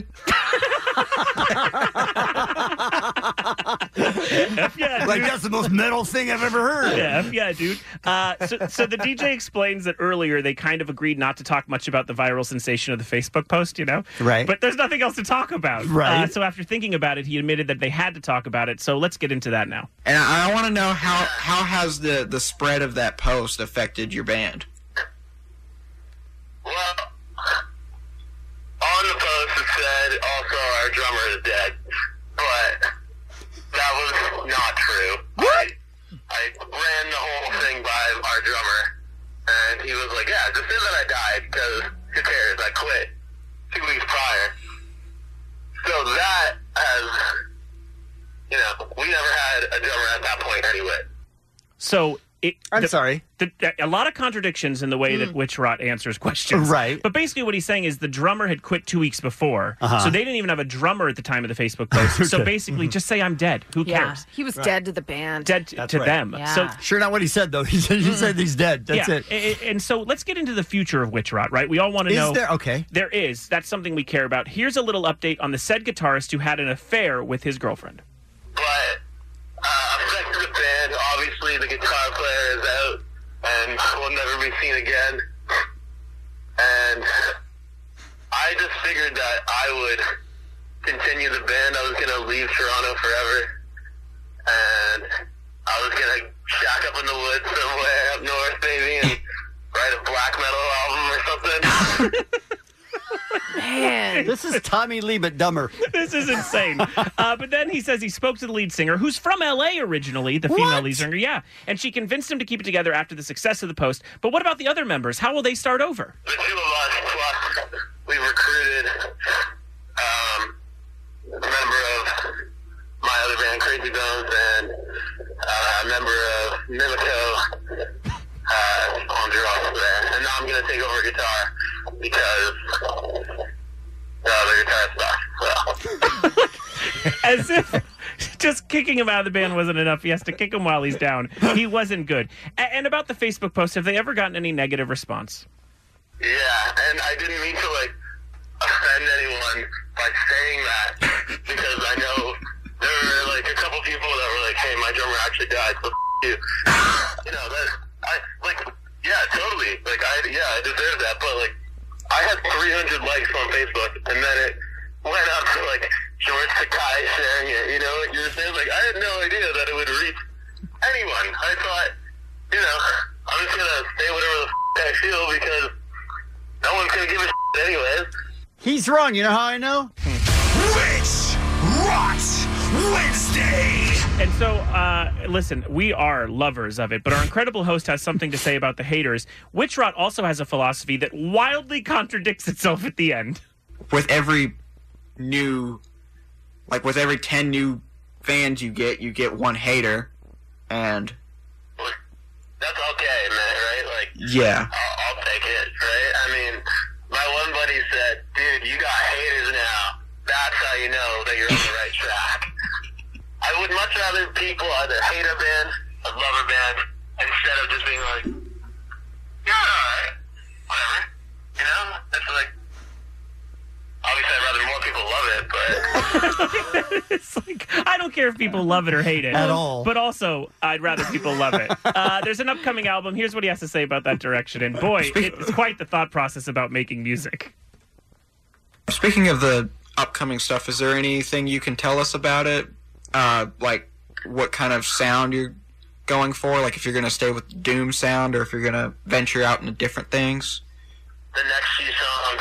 Yeah, like, dude. that's the most metal thing I've ever heard. Yeah, dude. So the DJ explains that earlier they kind of agreed not to talk much about the viral sensation of the Facebook post, Right. But there's nothing else to talk about. Right. So after thinking about it, he admitted that they had to talk about it. So let's get into that now. And I want to know how has the spread of that post affected your band? Well, on the post it said also our drummer is dead, but that was not true. What? I ran the whole thing by our drummer, and he was like, yeah, just say that I died, because who cares, I quit 2 weeks prior. So that has, we never had a drummer at that point anyway. So I'm sorry. A lot of contradictions in the way that Witch Rot answers questions. Right. But basically what he's saying is the drummer had quit 2 weeks before, so they didn't even have a drummer at the time of the Facebook post. So basically just say I'm dead. Who cares? He was dead to the band. Dead to them. Yeah. So Sure not what he said, though. He said he's dead. That's it. And so let's get into the future of Witch Rot, right? We all want to know. Is there? Okay. There is. That's something we care about. Here's a little update on the said guitarist who had an affair with his girlfriend. But affected the band. Obviously, the guitar player is out and will never be seen again. And I just figured that I would continue the band. I was going to leave Toronto forever. And I was going to shack up in the woods somewhere up north, maybe, and write a black metal album or something. Man, this is Tommy Lee, but dumber. This is insane. But then he says he spoke to the lead singer, who's from L.A. originally, the female lead singer, and she convinced him to keep it together after the success of the post. But what about the other members? How will they start over? The two of us, plus we recruited a member of my other band, Crazy Bones, and a member of Mimico. Andrew also there. And now I'm going to take over guitar because the other guitar sucks. So. As if just kicking him out of the band wasn't enough. He has to kick him while he's down. He wasn't good. And about the Facebook post, have they ever gotten any negative response? Yeah, and I didn't mean to, offend anyone by saying that because I know there were, a couple people that were like, hey, my drummer actually died, so you. Yeah, totally. I deserve that, but, I had 300 likes on Facebook, and then it went up to, George Sakai sharing it, you know what you're saying? I had no idea that it would reach anyone. I thought, I'm just gonna say whatever the I feel because no one's gonna give a anyways. He's wrong. You know how I know? Witch Rot Wednesday. And so, listen, we are lovers of it, but our incredible host has something to say about the haters. Witch Rot also has a philosophy that wildly contradicts itself at the end. With every new, with every 10 new fans you get one hater, and... That that's okay, man, right? Like, Yeah. I'll take it, right? I mean, my one buddy said, dude, you got haters now. That's how you know that you're on the right track. I would much rather people either hate a band or love a band instead of just being like, yeah, alright, whatever. You know? It's like, obviously I'd rather more people love it, but... It's like, I don't care if people love it or hate it. At all. But also, I'd rather people love it. There's an upcoming album. Here's what he has to say about that direction. And boy, it's quite the thought process about making music. Speaking of the upcoming stuff, is there anything you can tell us about it? Like, what kind of sound you're going for? Like, if you're going to stay with Doom sound or if you're going to venture out into different things? The next few songs,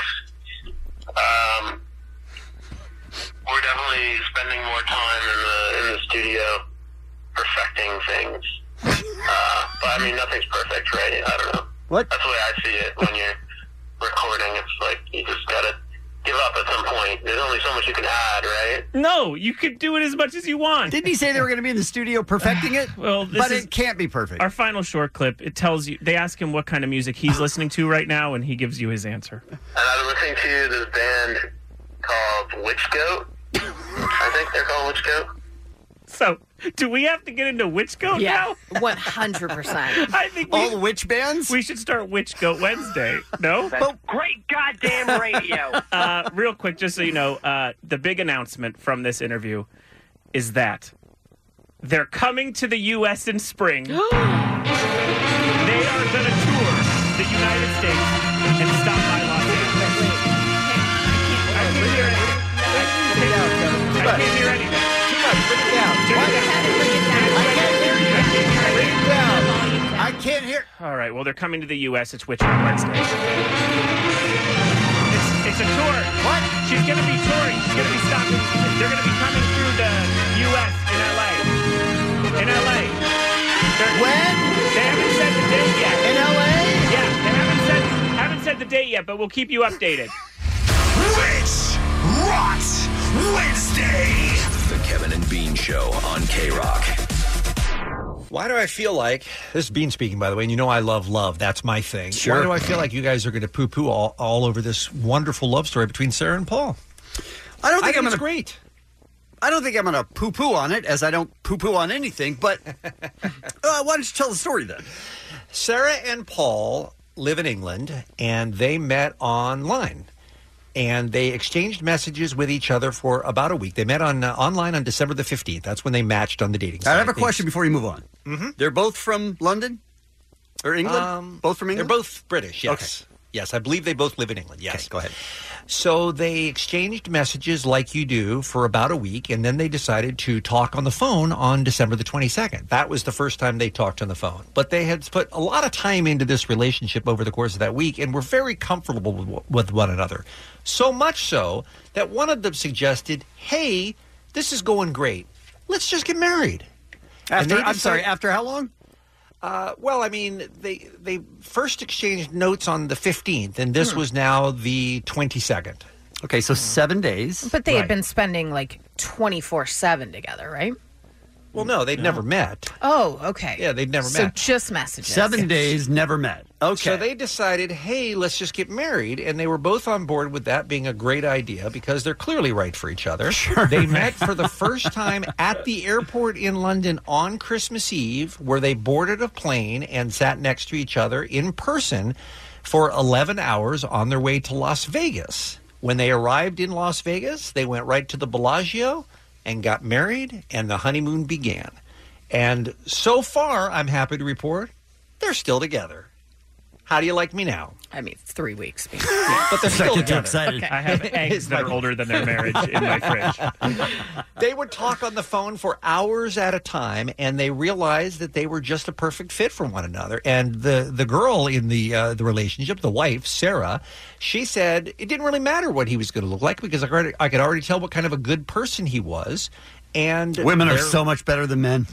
we're definitely spending more time in the studio perfecting things. But I mean, nothing's perfect, right? I don't know. What? That's the way I see it when you're recording. It's like you just gotta give up at some point. There's only so much you can add, right? No, you could do it as much as you want. Didn't he say they were going to be in the studio perfecting it? Well, but it can't be perfect. Our final short clip, it tells you, they ask him what kind of music he's listening to right now, and he gives you his answer. And I've been listening to this band called Witch Goat. I think they're called Witch Goat. So, do we have to get into Witch Goat now? 100%. I think all the witch bands? We should start Witch Goat Wednesday. No? Great goddamn radio. Real quick, just so you know, the big announcement from this interview is that they're coming to the U.S. in spring. They are going to tour the United States and stop by Los Angeles. I can't hear anything. I can't hear anything. I can't hear. All right, well, they're coming to the U.S. It's Witch on Wednesday. It's a tour. What? She's going to be touring. She's going to be stopping. They're going to be coming through the U.S. in L.A. In L.A. When? They haven't said the date yet. In L.A.? Yeah, they haven't said the date yet, but we'll keep you updated. Witch Rot Wednesday. The Kevin and Bean Show on K-Rock. Why do I feel like, this is Bean speaking, by the way, and you know I love love. That's my thing. Sure. Why do I feel like you guys are going to poo-poo all over this wonderful love story between Sarah and Paul? I don't think I'm it's gonna, great. I don't think I'm going to poo-poo on it, as I don't poo-poo on anything, but why don't you tell the story then? Sarah and Paul live in England, and they met online. And they exchanged messages with each other for about a week. They met on online on December the 15th. That's when they matched on the dating site. I have a question before you move on. Mm-hmm. They're both from London? Or England? Both from England? They're both British, yes. Okay. Yes, I believe they both live in England, yes. Okay, go ahead. So they exchanged messages like you do for about a week, and then they decided to talk on the phone on December the 22nd. That was the first time they talked on the phone. But they had put a lot of time into this relationship over the course of that week and were very comfortable with one another. So much so that one of them suggested, hey, this is going great. Let's just get married. After how long? Well, I mean, they first exchanged notes on the 15th, and this was now the 22nd. Okay, so 7 days. But they had been spending like 24/7 together, right? Well, no, they'd never met. Oh, okay. Yeah, they'd never So met. just messages. 7 days, never met. Okay. So they decided, hey, let's just get married. And they were both on board with that being a great idea because they're clearly right for each other. Sure. They met for the first time at the airport in London on Christmas Eve, where they boarded a plane and sat next to each other in person for 11 hours on their way to Las Vegas. When they arrived in Las Vegas, they went right to the Bellagio and got married, and the honeymoon began. And so far, I'm happy to report, they're still together. How do you like me now? I mean, 3 weeks. Yeah, but they're still together. Excited. I have eggs that are older than their marriage in my fridge. They would talk on the phone for hours at a time, and they realized that they were just a perfect fit for one another. And the girl in the relationship, the wife, Sarah, she said it didn't really matter what he was going to look like because I could already tell what kind of a good person he was. And women are so much better than men.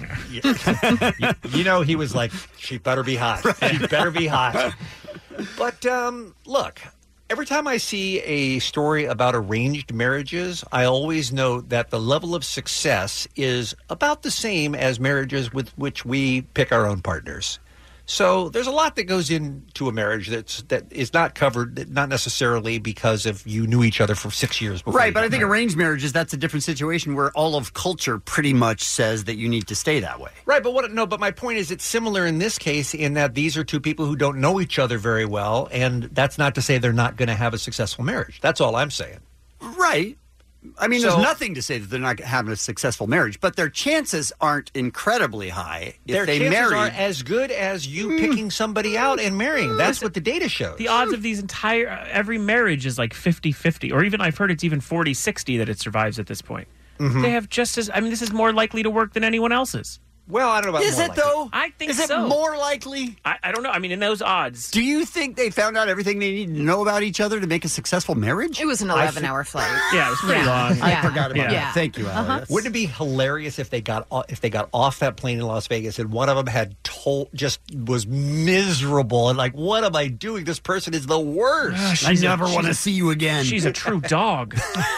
You know, he was like, she better be hot. She better be hot. But look, every time I see a story about arranged marriages, I always note that the level of success is about the same as marriages with which we pick our own partners. So there's a lot that goes into a marriage that is not covered, not necessarily because of you knew each other for 6 years before. Right, but I think arranged marriages, that's a different situation where all of culture pretty much says that you need to stay that way. Right, but my point is it's similar in this case in that these are two people who don't know each other very well, and that's not to say they're not going to have a successful marriage. That's all I'm saying. Right. I mean, there's nothing to say that they're not having a successful marriage, but their chances aren't incredibly high if their they chances marry. are as good as you picking somebody out and marrying. That's what the data shows. The odds of these every marriage is like 50-50, or even I've heard it's even 40-60 that it survives at this point. Mhm. They have just as, this is more likely to work than anyone else's. Well, I don't know about Is more it, likely. though? I think Is so. it more likely? I don't know. In those odds. Do you think they found out everything they need to know about each other to make a successful marriage? It was an 11-hour flight. Yeah, it was pretty long. I forgot about Yeah. that. Thank you, Alex. Wouldn't it be hilarious if they got off that plane in Las Vegas and one of them had just was miserable and like, what am I doing? This person is the worst. I never want to see you again. She's a true dog.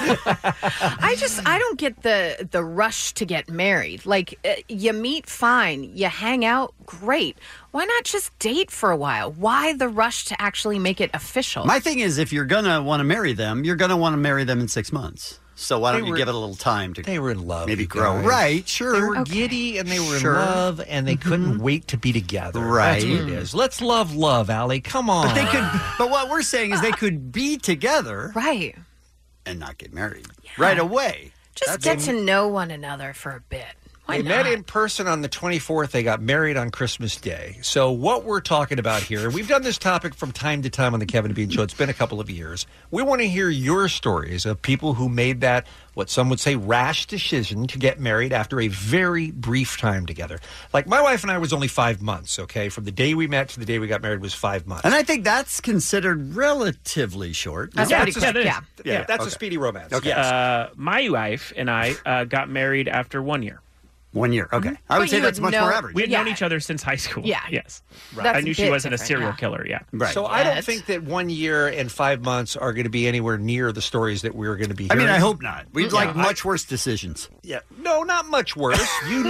I don't get the rush to get married. Like, you meet fine, you hang out, great. Why not just date for a while? Why the rush to actually make it official? My thing is, if you're going to want to marry them, you're going to want to marry them in 6 months. So why don't They you were- give it a little time to They were in love. maybe you grow? guys. Right, sure. They were giddy and they were Sure. in love and they couldn't wait to be together. Right. That's what it is. Let's love, Allie. Come on. But they could. But what we're saying is they could be together, right, and not get married right away. Just get to know one another for a bit. Why They not? met in person on the 24th. They got married on Christmas Day. So what we're talking about here, and we've done this topic from time to time on the Kevin and Bean Show. It's been a couple of years. We want to hear your stories of people who made that, what some would say, rash decision to get married after a very brief time together. Like my wife and I was only 5 months, okay? From the day we met to the day we got married was 5 months. And I think that's considered relatively short. That's Yeah, pretty quick, it is. yeah. Yeah, that's okay. a speedy romance. Okay. Yes. My wife and I got married after 1 year. 1 year. Okay. I would But say you that's would much more know- average. We had Yeah. known each other since high school. Yeah. Yes. That's I knew a she bit wasn't a different, serial yeah. killer. Yeah. Right. So I don't Yet. think that 1 year and 5 months are going to be anywhere near the stories that we're going to be I hearing. mean, I hope not. We'd Yeah, like much worse decisions. Yeah. No, not much worse.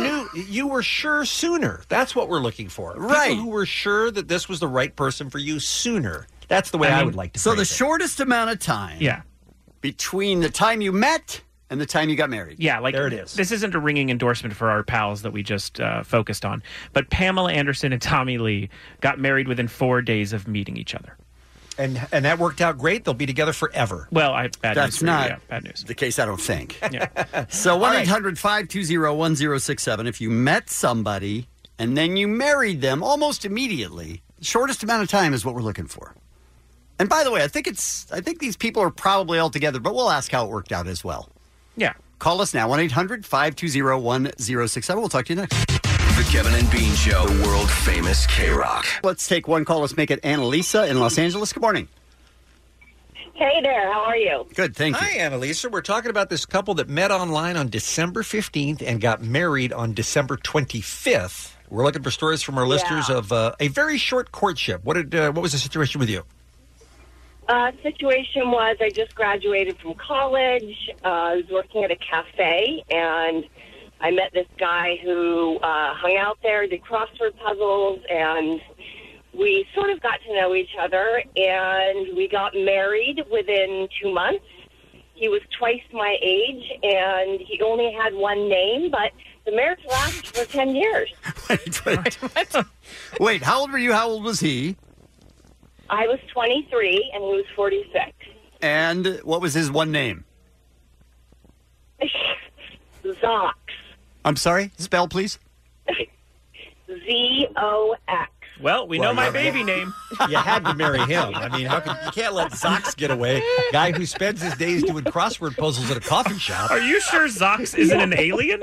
You were sure sooner. That's what we're looking for. Right. People who were sure that this was the right person for you sooner. That's the way I would like to So phrase the it. shortest amount of time Yeah. between the time you met and the time you got married. Yeah, like There it is. This isn't a ringing endorsement for our pals that we just focused on, but Pamela Anderson and Tommy Lee got married within 4 days of meeting each other. And that worked out great. They'll be together forever. Well, bad That's news for you. not Yeah, bad news. the case, I don't think. Yeah. So right. 1-800-520-1067. If you met somebody and then you married them almost immediately, the shortest amount of time is what we're looking for. And by the way, I think these people are probably all together, but we'll ask how it worked out as well. Yeah. Call us now, 1-800-520-1067. We'll talk to you next. The Kevin and Bean Show, the world famous K-Rock. Let's take one call. Let's make it Annalisa in Los Angeles. Good morning. Hey there, how are you? Good, thank you. Hi, Annalisa. We're talking about this couple that met online on December 15th and got married on December 25th. We're looking for stories from our listeners of a very short courtship. What was the situation with you? Situation was I just graduated from college. I was working at a cafe, and I met this guy who hung out there, did crossword puzzles, and we sort of got to know each other, and we got married within 2 months. He was twice my age, and he only had one name, but the marriage lasted for 10 years. Wait, how old were you? How old was he? I was 23, and he was 46. And what was his one name? Zox. I'm sorry? Spell, please. Z-O-X. Well, we know my baby name. You had to marry him. I mean, you can't let Zox get away. Guy who spends his days doing crossword puzzles at a coffee shop. Are you sure Zox isn't an alien?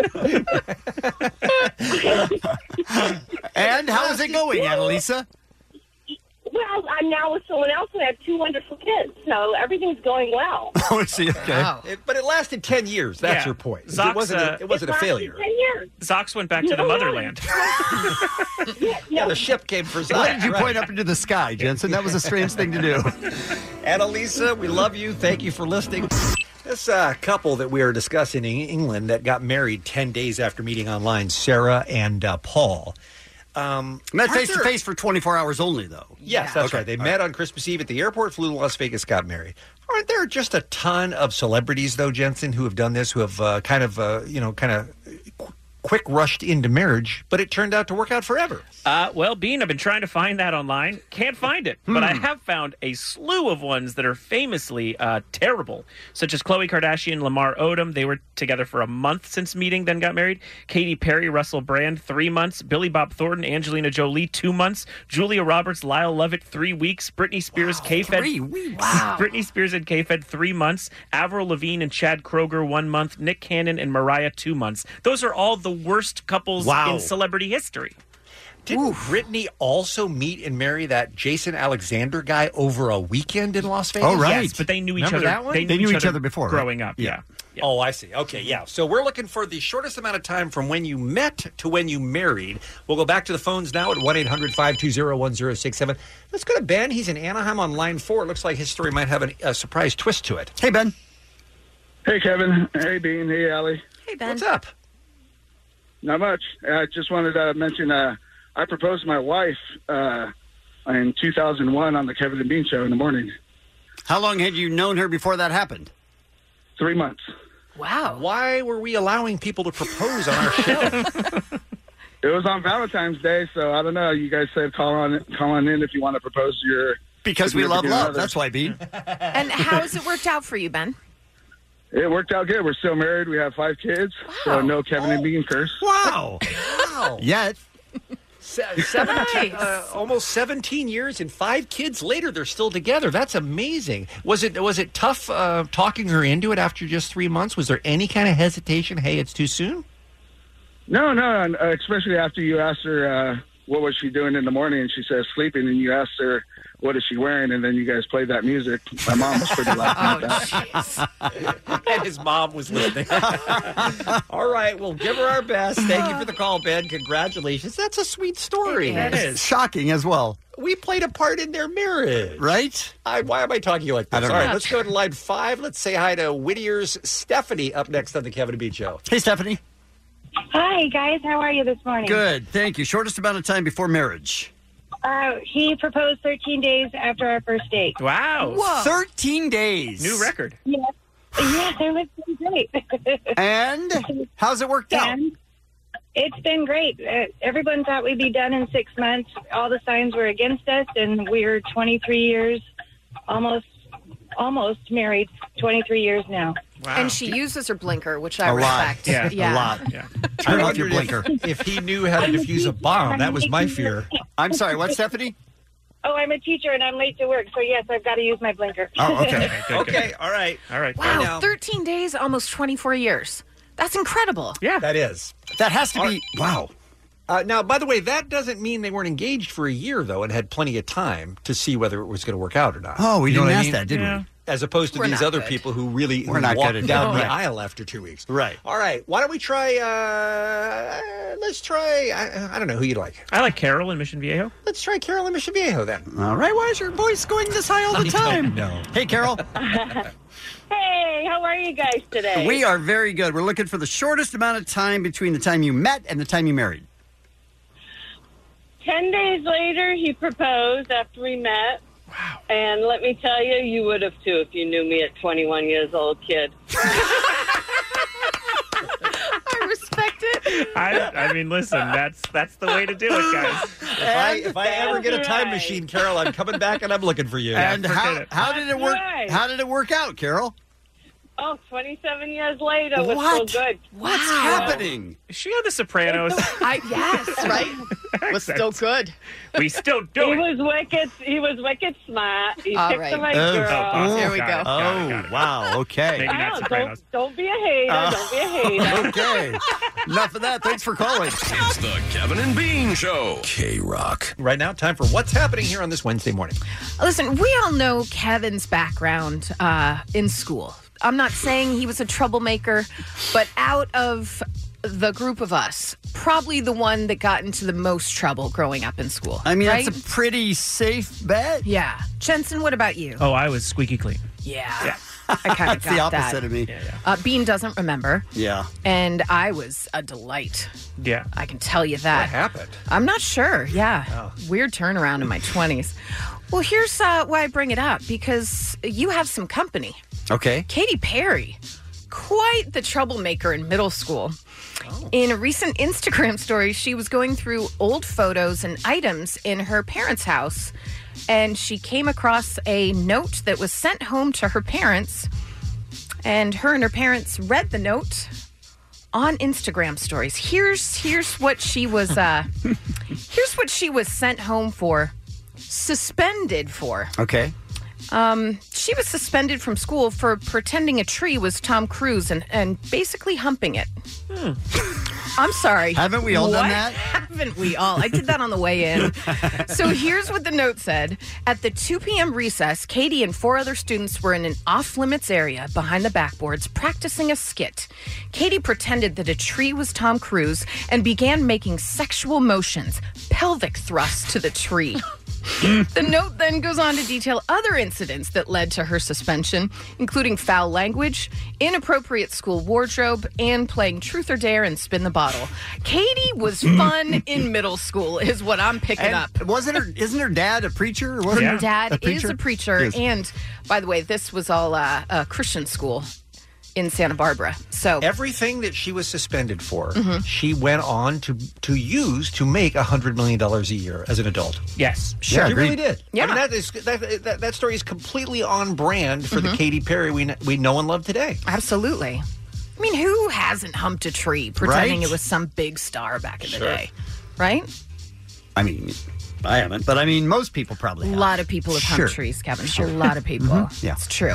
And how is it going, Annalisa? Well, I'm now with someone else, and I have two wonderful kids, so everything's going well. Oh, is he okay? But it lasted 10 years. That's Yeah. your point. Zox, it wasn't a It lasted failure. 10 years. Zox went back to the No, no. motherland. Yeah, the ship came for Zox. Why did you right. point up into the sky, Jensen? That was a strange thing to do. Annalisa, we love you. Thank you for listening. This couple that we are discussing in England that got married 10 days after meeting online, Sarah and Paul. Met face to face for 24 hours only, though. Yes, that's right. They met on Christmas Eve at the airport, flew to Las Vegas, got married. Aren't there just a ton of celebrities, though, Jensen, who have done this, who have kind of quick rushed into marriage, but it turned out to work out forever? Well, Bean, I've been trying to find that online. Can't find it. But I have found a slew of ones that are famously terrible, such as Khloe Kardashian, Lamar Odom. They were together for a month since meeting, then got married. Katy Perry, Russell Brand, 3 months. Billy Bob Thornton, Angelina Jolie, 2 months. Julia Roberts, Lyle Lovett, 3 weeks. Britney Spears, K-Fed. 3 weeks? Wow. Britney Spears and K-Fed, 3 months. Avril Lavigne and Chad Kroeger, 1 month. Nick Cannon and Mariah, 2 months. Those are all the worst couples in celebrity history. Didn't Britney also meet and marry that Jason Alexander guy over a weekend in Las Vegas? Oh, right. Yes, but they knew each Remember other. that one? They knew each other before, growing up. Yeah. Oh, I see. Okay, yeah. So we're looking for the shortest amount of time from when you met to when you married. We'll go back to the phones now at 1-800-520-1067. Let's go to Ben. He's in Anaheim on line 4. It looks like his story might have a surprise twist to it. Hey, Ben. Hey, Kevin. Hey, Bean. Hey, Allie. Hey, Ben. What's up? Not much. I just wanted to mention I proposed to my wife in 2001 on the Kevin and Bean show in the morning. How long had you known her before that happened? 3 months. Wow. Why were we allowing people to propose on our show? It was on Valentine's Day, so I don't know. You guys said call on in if you want to propose to your... Because we love love. That's why, Bean. And how has it worked out for you, Ben? It worked out good. We're still married. We have 5 kids, so no Kevin and Bean curse. Wow. Wow. Yet. Almost 17 years and 5 kids later, they're still together. That's amazing. Was it tough talking her into it after just 3 months? Was there any kind of hesitation? Hey, it's too soon? No, especially after you asked her what was she doing in the morning, and she says sleeping, and you asked her what is she wearing, and then you guys played that music. My mom was pretty loud about that. And his mom was listening. All right, we'll give her our best. Thank you for the call, Ben. Congratulations. That's a sweet story. That is. Shocking as well. We played a part in their marriage. Right? Why am I talking like this? I don't All know. right, let's go to line 5. Let's say hi to Whittier's Stephanie up next on the Kevin and Bean Show. Hey, Stephanie. Hi, guys. How are you this morning? Good. Thank you. Shortest amount of time before marriage. He proposed 13 days after our first date. Wow. Whoa. 13 days. New record. Yeah, it was pretty great. And how's it worked out? It's been great. Everyone thought we'd be done in 6 months. All the signs were against us, and we're 23 years, almost married, 23 years now. Wow. And she uses her blinker, which I A lot. respect. Yeah, a lot. Yeah. Turn off your blinker. If he knew how to defuse a bomb, that was my fear. I'm sorry, what, Stephanie? Oh, I'm a teacher, and I'm late to work, so yes, I've got to use my blinker. Oh, okay. Okay, all right. Wow, 13 days, almost 24 years. That's incredible. Yeah. That is. That has to be, wow. Now, by the way, that doesn't mean they weren't engaged for a year, though, and had plenty of time to see whether it was going to work out or not. Oh, we You know didn't what I ask mean? that, did we? As opposed to We're these not other good. people who really We're not walked good at down that. the Right. aisle after 2 weeks. Right. All right. Why don't we try, let's try, I don't know who you'd like. I like Carol in Mission Viejo. Let's try Carol and Mission Viejo then. All right, why is your voice going this high all the time? No. Hey, Carol. Hey, how are you guys today? We are very good. We're looking for the shortest amount of time between the time you met and the time you married. 10 days later, he proposed after we met. Wow. And let me tell you, you would have too if you knew me at 21 years old, kid. I respect it. I mean, listen, that's the way to do it, guys. If I ever get a time machine, Carol, I'm coming back and I'm looking for you. And how did it work? Right. How did it work out, Carol? Oh, 27 years later was so good. What's happening? Is she on The Sopranos? Yes, right? Was still good. We still do He it. was wicked smart. He All picked right. the right Oh, girl. There we go. Oh, wow. Okay. Maybe not Sopranos. Don't be a hater. Don't be a hater. Okay. Enough of that. Thanks for calling. It's the Kevin and Bean Show. K-Rock. Right now, time for what's happening here on this Wednesday morning. Listen, we all know Kevin's background in school. I'm not saying he was a troublemaker, but out of the group of us, probably the one that got into the most trouble growing up in school. I mean, right? that's a pretty safe bet. Yeah. Jensen, what about you? Oh, I was squeaky clean. Yeah. I kind of That's got the opposite that. of me. Bean doesn't remember. Yeah. And I was a delight. Yeah. I can tell you that. What happened? I'm not sure. Yeah. Oh. Weird turnaround in my 20s. Well, here's why I bring it up, because you have some company. Okay. Katy Perry, quite the troublemaker in middle school. In a recent Instagram story, she was going through old photos and items in her parents' house, and she came across a note that was sent home to her parents, and her parents read the note on Instagram stories. Here's what she was here's what she was sent home for, suspended for. Okay. She was suspended from school for pretending a tree was Tom Cruise and basically humping it. I'm sorry. Haven't we all done that? Haven't we all? I did that on the way in. So here's what the note said. At the 2 p.m. recess, Katie and 4 other students were in an off-limits area behind the backboards practicing a skit. Katie pretended that a tree was Tom Cruise and began making sexual motions, pelvic thrusts to the tree. The note then goes on to detail other incidents that led to her suspension, including foul language, inappropriate school wardrobe, and playing truth or dare and spin the bottle. Katie was fun in middle school, is what I'm picking up. Isn't her dad a preacher? Or wasn't Her her dad is a preacher, Yes. and by the way, this was all a Christian school in Santa Barbara. So everything that she was suspended for, Mhm. she went on to use to make $100 million a year as an adult. Yes. Sure. She really did. Yeah. I mean, that story is completely on brand for the Mhm. Katy Perry we know and love today. Absolutely. I mean, who hasn't humped a tree pretending Right? it was some big star back in the Sure. day? Right? I mean, I haven't, but I mean, most people probably A have. lot of people have Sure. humped trees, Kevin. Sure. A lot of people. Mhm. Yeah. It's true.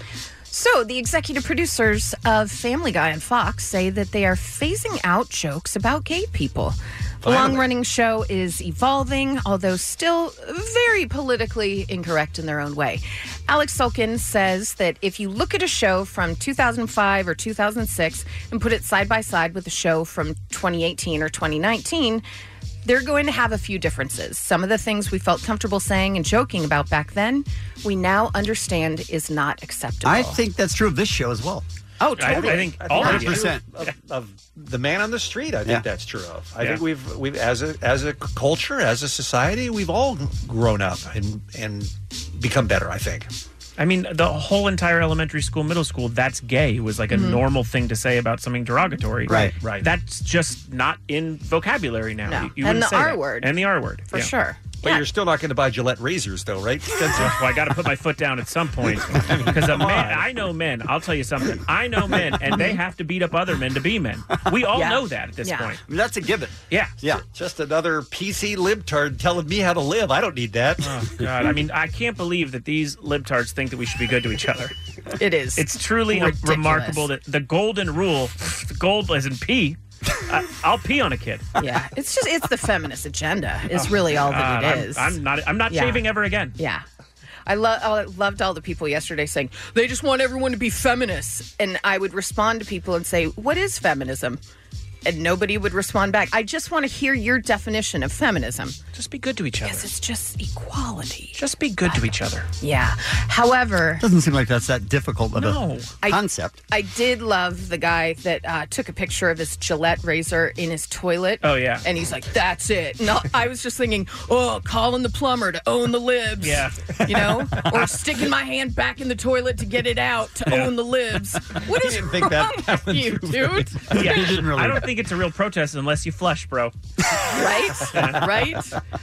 So, the executive producers of Family Guy and Fox say that they are phasing out jokes about gay people. The Finally. long-running show is evolving, although still very politically incorrect in their own way. Alex Sulkin says that if you look at a show from 2005 or 2006 and put it side by side with a show from 2018 or 2019, they're going to have a few differences. Some of the things we felt comfortable saying and joking about back then, we now understand is not acceptable. I think that's true of this show as well. Oh, totally. I think all of you. 100%. Of the man on the street, I think Yeah. that's true of. I Yeah. think we've as a culture, as a society, we've all grown up and become better, I think. I mean, the whole entire elementary school, middle school, that's gay was like a Mhm. normal thing to say about something derogatory. Right. Right. That's just not in vocabulary now. No. You And wouldn't the say R that. word. And the R word. For yeah. sure. But you're still not going to buy Gillette razors, though, right, Spencer? Well, I got to put my foot down at some point because I know men. I'll tell you something. I know men, and they have to beat up other men to be men. We all Yeah. know that at this Yeah. point. I mean, that's a given. Yeah. Yeah. Just another PC libtard telling me how to live. I don't need that. Oh God! I mean, I can't believe that these libtards think that we should be good to each other. It is. It's truly Ridiculous. remarkable that the golden rule, the gold as in pee. I'll pee on a kid. Yeah, it's the feminist agenda. It's really all that God, it is. I'm not Yeah. shaving ever again. Yeah. I loved all the people yesterday saying they just want everyone to be feminists, and I would respond to people and say, "What is feminism?" And nobody would respond back. I just want to hear your definition of feminism. Just be good to each other. Because it's just equality. Just be good to each other. Yeah. However, Doesn't seem like that's that difficult of No. a concept. I did love the guy that took a picture of his Gillette razor in his toilet. Oh, yeah. And he's like, that's it. No, I was just thinking, oh, calling the plumber to own the libs. Yeah. You know? Or sticking my hand back in the toilet to get it out to Yeah. own the libs. What is didn't think wrong that with you, dude? Yeah. didn't really- I don't think it's a real protest unless you flush, bro. Right? Right?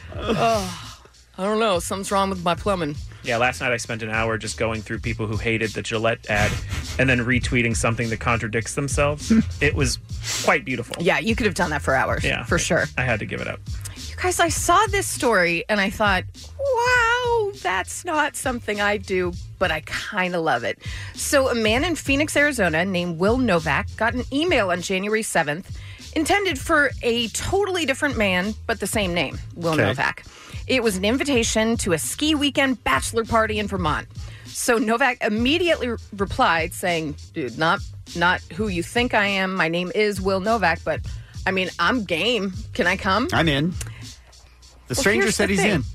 Oh, I don't know. Something's wrong with my plumbing. Yeah, last night I spent an hour just going through people who hated the Gillette ad and then retweeting something that contradicts themselves. It was quite beautiful. Yeah, you could have done that for hours. Yeah. For sure. I had to give it up. You guys, I saw this story and I thought, wow, that's not something I do, but I kind of love it. So a man in Phoenix, Arizona named Will Novak got an email on January 7th intended for a totally different man, but the same name, Will Okay. Novak. It was an invitation to a ski weekend bachelor party in Vermont. So Novak immediately replied saying, dude, not who you think I am. My name is Will Novak, but I mean, I'm game. Can I come? I'm in. The stranger here's said the he's thing. in.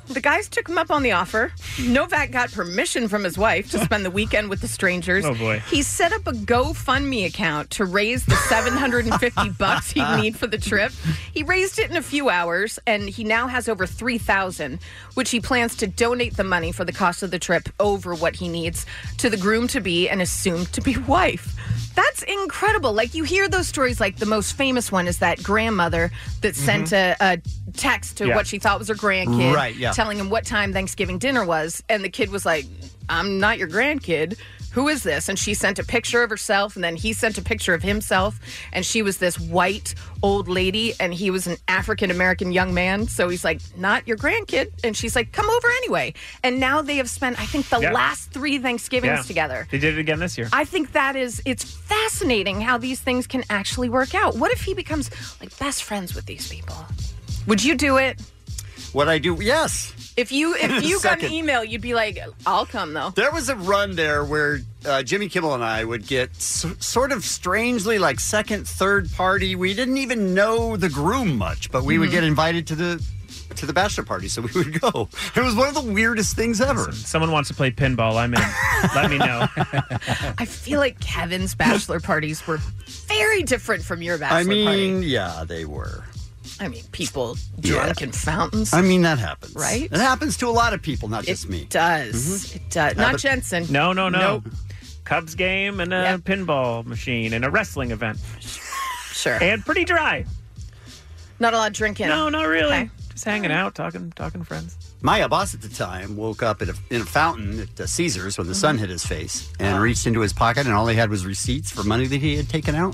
the guys took him up on the offer. Novak got permission from his wife to spend the weekend with the strangers. Oh, boy. He set up a GoFundMe account to raise the $750 he'd need for the trip. He raised it in a few hours, and he now has over $3,000, which he plans to donate the money for the cost of the trip over what he needs to the groom-to-be and his soon-to-be wife. That's incredible. Like, you hear those stories, like the most famous one is that grandmother that sent a text to what she thought was her grandkid, Right, yeah. telling him what time Thanksgiving dinner was, and the kid was like, I'm not your grandkid. Who is this? And she sent a picture of herself, and then he sent a picture of himself, and she was this white old lady, and he was an African-American young man. So he's like, not your grandkid. And she's like, come over anyway. And now they have spent, I think, the last 3 Thanksgivings together. They did it again this year. I think it's fascinating how these things can actually work out. What if he becomes like best friends with these people? Would you do it? What I do? Yes. If you got an email, you'd be like, I'll come, though. There was a run there where Jimmy Kimmel and I would get sort of strangely like second, third party. We didn't even know the groom much, but we would get invited to the bachelor party, so we would go. It was one of the weirdest things ever. Listen, someone wants to play pinball, I'm in. Let me know. I feel like Kevin's bachelor parties were very different from your bachelor party. Yeah, they were. I mean, people drunk in fountains. I mean, that happens. Right? It happens to a lot of people, not just me. It does. It does. Not Jensen. No. Nope. Cubs game and a pinball machine and a wrestling event. Sure. And pretty dry. Not a lot of drinking. No, not really. Okay. Just hanging out, talking friends. My boss at the time woke up in a fountain at Caesars when the sun hit his face and reached into his pocket, and all he had was receipts for money that he had taken out.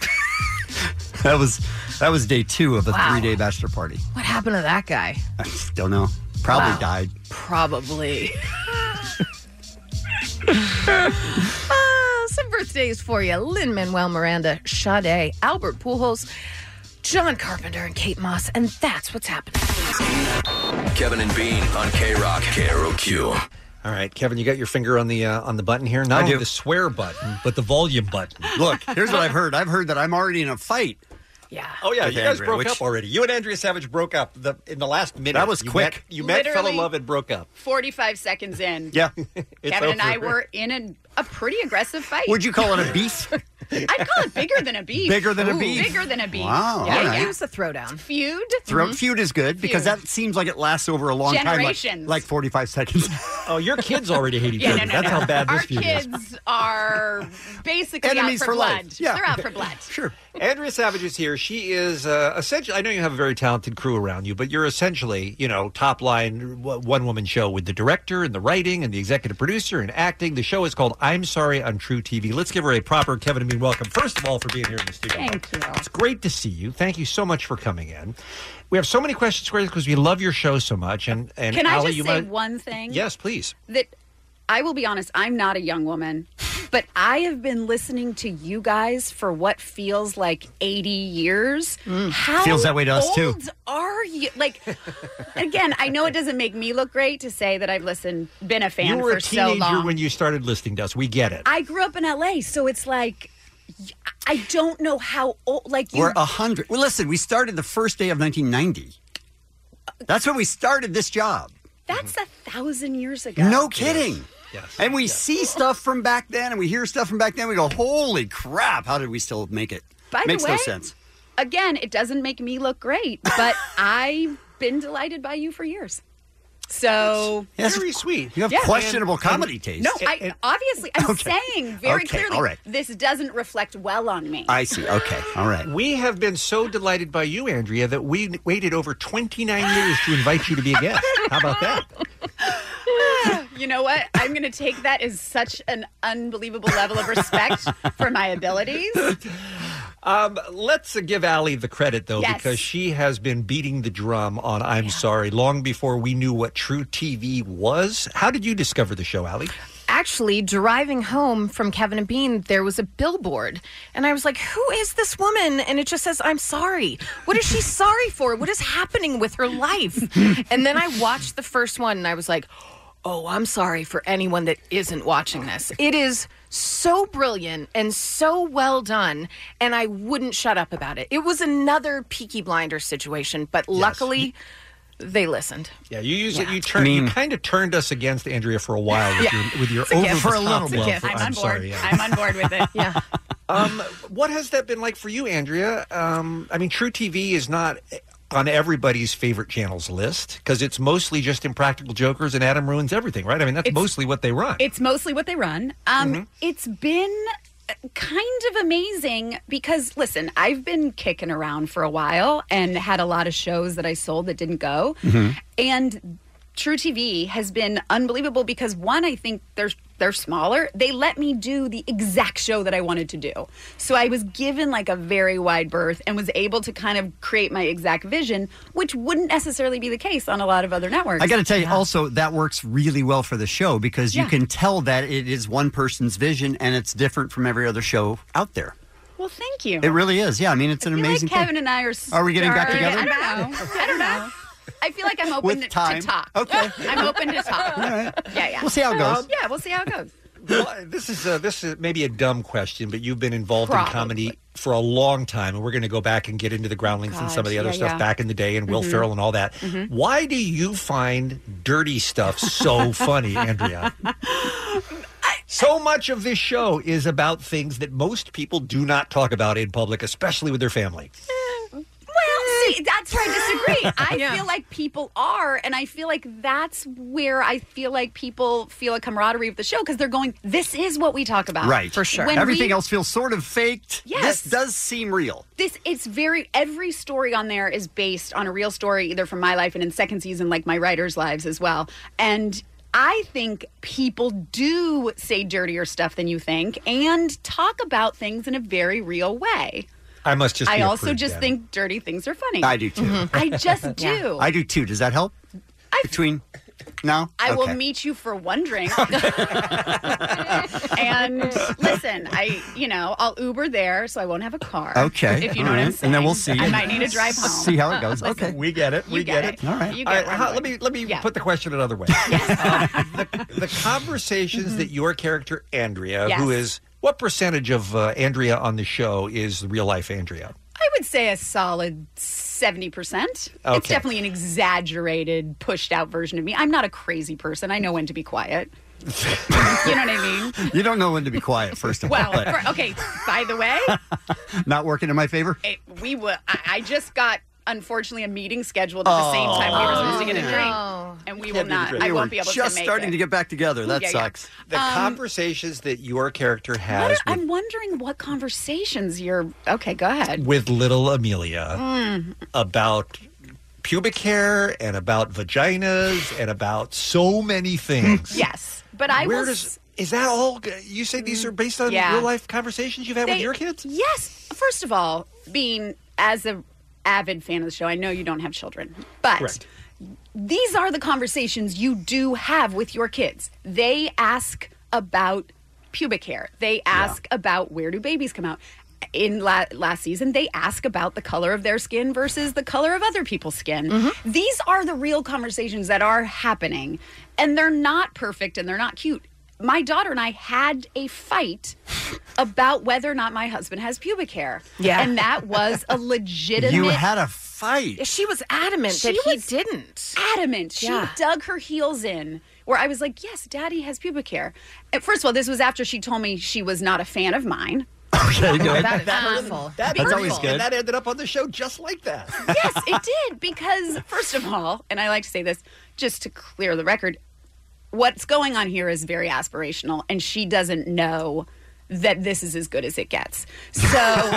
That was day 2 of a 3-day bachelor party. What happened to that guy? I don't know. Probably died. Probably. Some birthdays for you. Lin-Manuel Miranda, Sade, Albert Pujols, John Carpenter, and Kate Moss. And that's what's happening. Kevin and Bean on K-Rock, KROQ. All right, Kevin, you got your finger on the button here. Not only the swear button, but the volume button. Look, here's what I've heard. I've heard that I'm already in a fight. Yeah. Oh, yeah. With You guys Andrea, broke which- up already. You and Andrea Savage broke up in the last minute. That was quick. You met, fell in Literally. love, and broke up. 45 seconds in. Yeah. Kevin and I were in a pretty aggressive fight. Would you call it a beef? I'd call it bigger than a beef. Bigger than a beef? Bigger than a beef. Wow, Yeah, all right. It was a throwdown. Feud. Feud is good because Feud. that seems like it lasts over a long time. Generations. Like 45 seconds. Oh, your kids already hate each Yeah, other. no. That's how bad Our this feud is. kids are basically Enemies out for for blood. life. Yeah. They're out for blood. Sure. Andrea Savage is here. She is essentially, I know you have a very talented crew around you, but you're essentially, top line one-woman show with the director and the writing and the executive producer and acting. The show is called I'm Sorry on True TV. Let's give her a proper Kevin and Bean welcome, first of all, for being here in the studio. Thank you. It's great to see you. Thank you so much for coming in. We have so many questions for you because we love your show so much. And Can I Allie, just you say might... one thing? Yes, please. That I will be honest, I'm not a young woman, but I have been listening to you guys for what feels like 80 years. How Feels that way to us, too. old are you? Like, again, I know it doesn't make me look great to say that I've been a fan You were for a so teenager long. when you started listening to us. We get it. I grew up in LA, so it's like I don't know how old. Like you, We're 100. Well, listen, we started the first day of 1990. That's when we started this job. that's 1,000 years ago. No kidding. Yes. And we see stuff from back then and we hear stuff from back then. We go, holy crap, how did we still make it? By the Makes no way, sense. Again, it doesn't make me look great, but I've been delighted by you for years. So Very sweet. You have Yeah. questionable comedy taste. No, I'm Okay. saying very Okay, clearly all right. this doesn't reflect well on me. I see. Okay. All right. We have been so delighted by you, Andrea, that we waited over 29 years to invite you to be a guest. How about that? You know what? I'm going to take that as such an unbelievable level of respect for my abilities. Let's give Allie the credit, though, Yes. because she has been beating the drum on I'm Sorry long before we knew what True TV was. How did you discover the show, Allie? Actually, driving home from Kevin and Bean, there was a billboard. And I was like, who is this woman? And it just says, I'm sorry. What is she sorry for? What is happening with her life? And then I watched the first one and I was like, oh, I'm sorry for anyone that isn't watching this. It is so brilliant and so well done. And I wouldn't shut up about it. It was another Peaky Blinders situation, but luckily They listened. Yeah, you use it. Yeah. You kind of turned us against Andrea for a while with your It's a gift. over For a the little top bit. love. It's a gift. I'm I'm on sorry. board. Yeah. I'm on board with it. Yeah. What has that been like for you, Andrea? True TV is not on everybody's favorite channels list because it's mostly just Impractical Jokers and Adam Ruins Everything, right? I mean, that's mostly what they run. It's mostly what they run. It's been kind of amazing because, listen, I've been kicking around for a while and had a lot of shows that I sold that didn't go. And True TV has been unbelievable because, one, I think they're smaller. They let me do the exact show that I wanted to do. So I was given like a very wide berth and was able to kind of create my exact vision, which wouldn't necessarily be the case on a lot of other networks. I got to tell you, also, that works really well for the show because you Yeah. can tell that it is one person's vision and it's different from every other show out there. Well, thank you. It really is. Yeah, I mean, it's an I feel amazing like Kevin thing. and I Are we getting back together? I don't know. I feel like I'm open With to time. talk. Okay. I'm open to talk. All right. Yeah. We'll see how it goes. Yeah, we'll see how it goes. Well, this is maybe a dumb question, but you've been involved Probably. in comedy for a long time, and we're going to go back and get into the Groundlings and some of the other Gosh, stuff yeah. back in the day, and Will Mhm. Ferrell and all that. Mhm. Why do you find dirty stuff so funny, Andrea? So much of this show is about things that most people do not talk about in public, especially with their family. Well, see, that's where I disagree. I feel like people are, and I feel like that's where I feel like people feel a camaraderie with the show because they're going, this is what we talk about. Right. For sure. Everything else feels sort of faked. Yes. This does seem real. Every story on there is based on a real story, either from my life and in second season, like my writers' lives as well. And I think people do say dirtier stuff than you think and talk about things in a very real way. I must just. I be a also prude, just then. think dirty things are funny. I do too. I just do. I do too. Does that help? Between now? I will Okay. meet you for one drink. And listen, I'll Uber there so I won't have a car. Okay. If you know All what I'm right. saying. And then we'll see. I might need to drive home. See how it goes. Okay. We get it. We You get it. All right. You get where I'm let going. me put the question another way. The conversations that your character Andrea, Yes. who is what percentage of Andrea on the show is the real life Andrea? I would say a solid 70%. It's Okay. definitely an exaggerated, pushed out version of me. I'm not a crazy person. I know when to be quiet. You know what I mean? You don't know when to be quiet, first of all. Well, but okay, by the way, not working in my favor? I just got, unfortunately, a meeting scheduled at the same time we were supposed to get a drink. And we will not, I won't be able to just make starting it. to get back together. That Yeah, yeah. sucks. The conversations that your character has I'm wondering what conversations you're... Okay, go ahead. with little Amelia Mm. about pubic hair and about vaginas and about so many things. Yes, but I Where will... does is that all? You say these are based on Yeah. real life conversations you've had with your kids? Yes. First of all, being as a avid fan of the show, I know you don't have children, but Correct. these are the conversations you do have with your kids. They ask about pubic hair. They ask about where do babies come out. In last season, they ask about the color of their skin versus the color of other people's skin. These are the real conversations that are happening, and they're not perfect and they're not cute. My daughter and I had a fight about whether or not my husband has pubic hair. Yeah. And that was a legitimate... You had a fight. She was adamant that he didn't. Adamant. She Yeah. dug her heels in. Where I was like, yes, Daddy has pubic hair. And first of all, this was after she told me she was not a fan of mine. Okay, good. That is hurtful. That's always good. And that ended up on the show just like that. Yes, it did. Because, first of all, and I like to say this just to clear the record, what's going on here is very aspirational, and she doesn't know that this is as good as it gets. So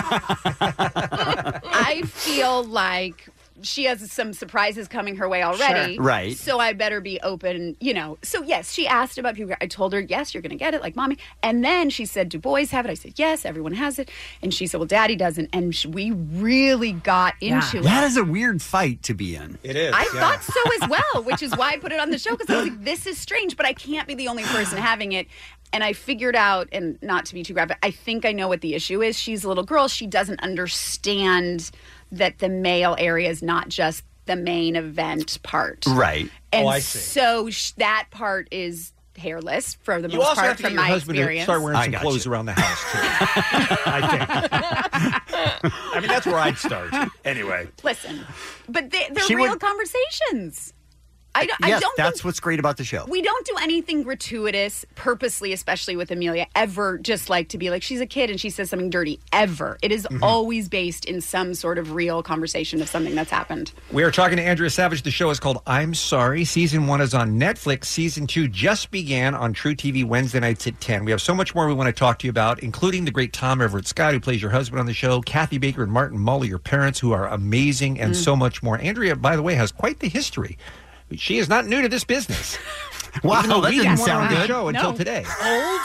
I feel like she has some surprises coming her way already. Sure. Right. So I better be open, So yes, she asked about pubic hair. I told her, yes, you're going to get it like mommy. And then she said, do boys have it? I said, yes, everyone has it. And she said, well, Daddy doesn't. And we really got into it. That is a weird fight to be in. It is. I thought so as well, which is why I put it on the show, because I was like, this is strange, but I can't be the only person having it. And I figured out, and not to be too graphic, I think I know what the issue is. She's a little girl. She doesn't understand that the male area is not just the main event part. Right. And Oh, I see. so that part hairless for the You most also part have to get from your my husband to experience. start wearing some clothes around the house, too. I think. I mean, that's where I'd start. Anyway. Listen, but they're She real would- conversations. I yes, don't that's think what's great about the show. we don't do anything gratuitous, purposely, especially with Amelia, ever just like to be like, she's a kid and she says something dirty, ever. It is always based in some sort of real conversation of something that's happened. We are talking to Andrea Savage. The show is called I'm Sorry. Season 1 is on Netflix. Season 2 just began on True TV Wednesday nights at 10. We have so much more we want to talk to you about, including the great Tom Everett Scott, who plays your husband on the show, Kathy Baker and Martin Muller, your parents, who are amazing, and so much more. Andrea, by the way, has quite the history. She is not new to this business. Wow, Even though that we didn't didn't want her sound on the good. show until No. today. Old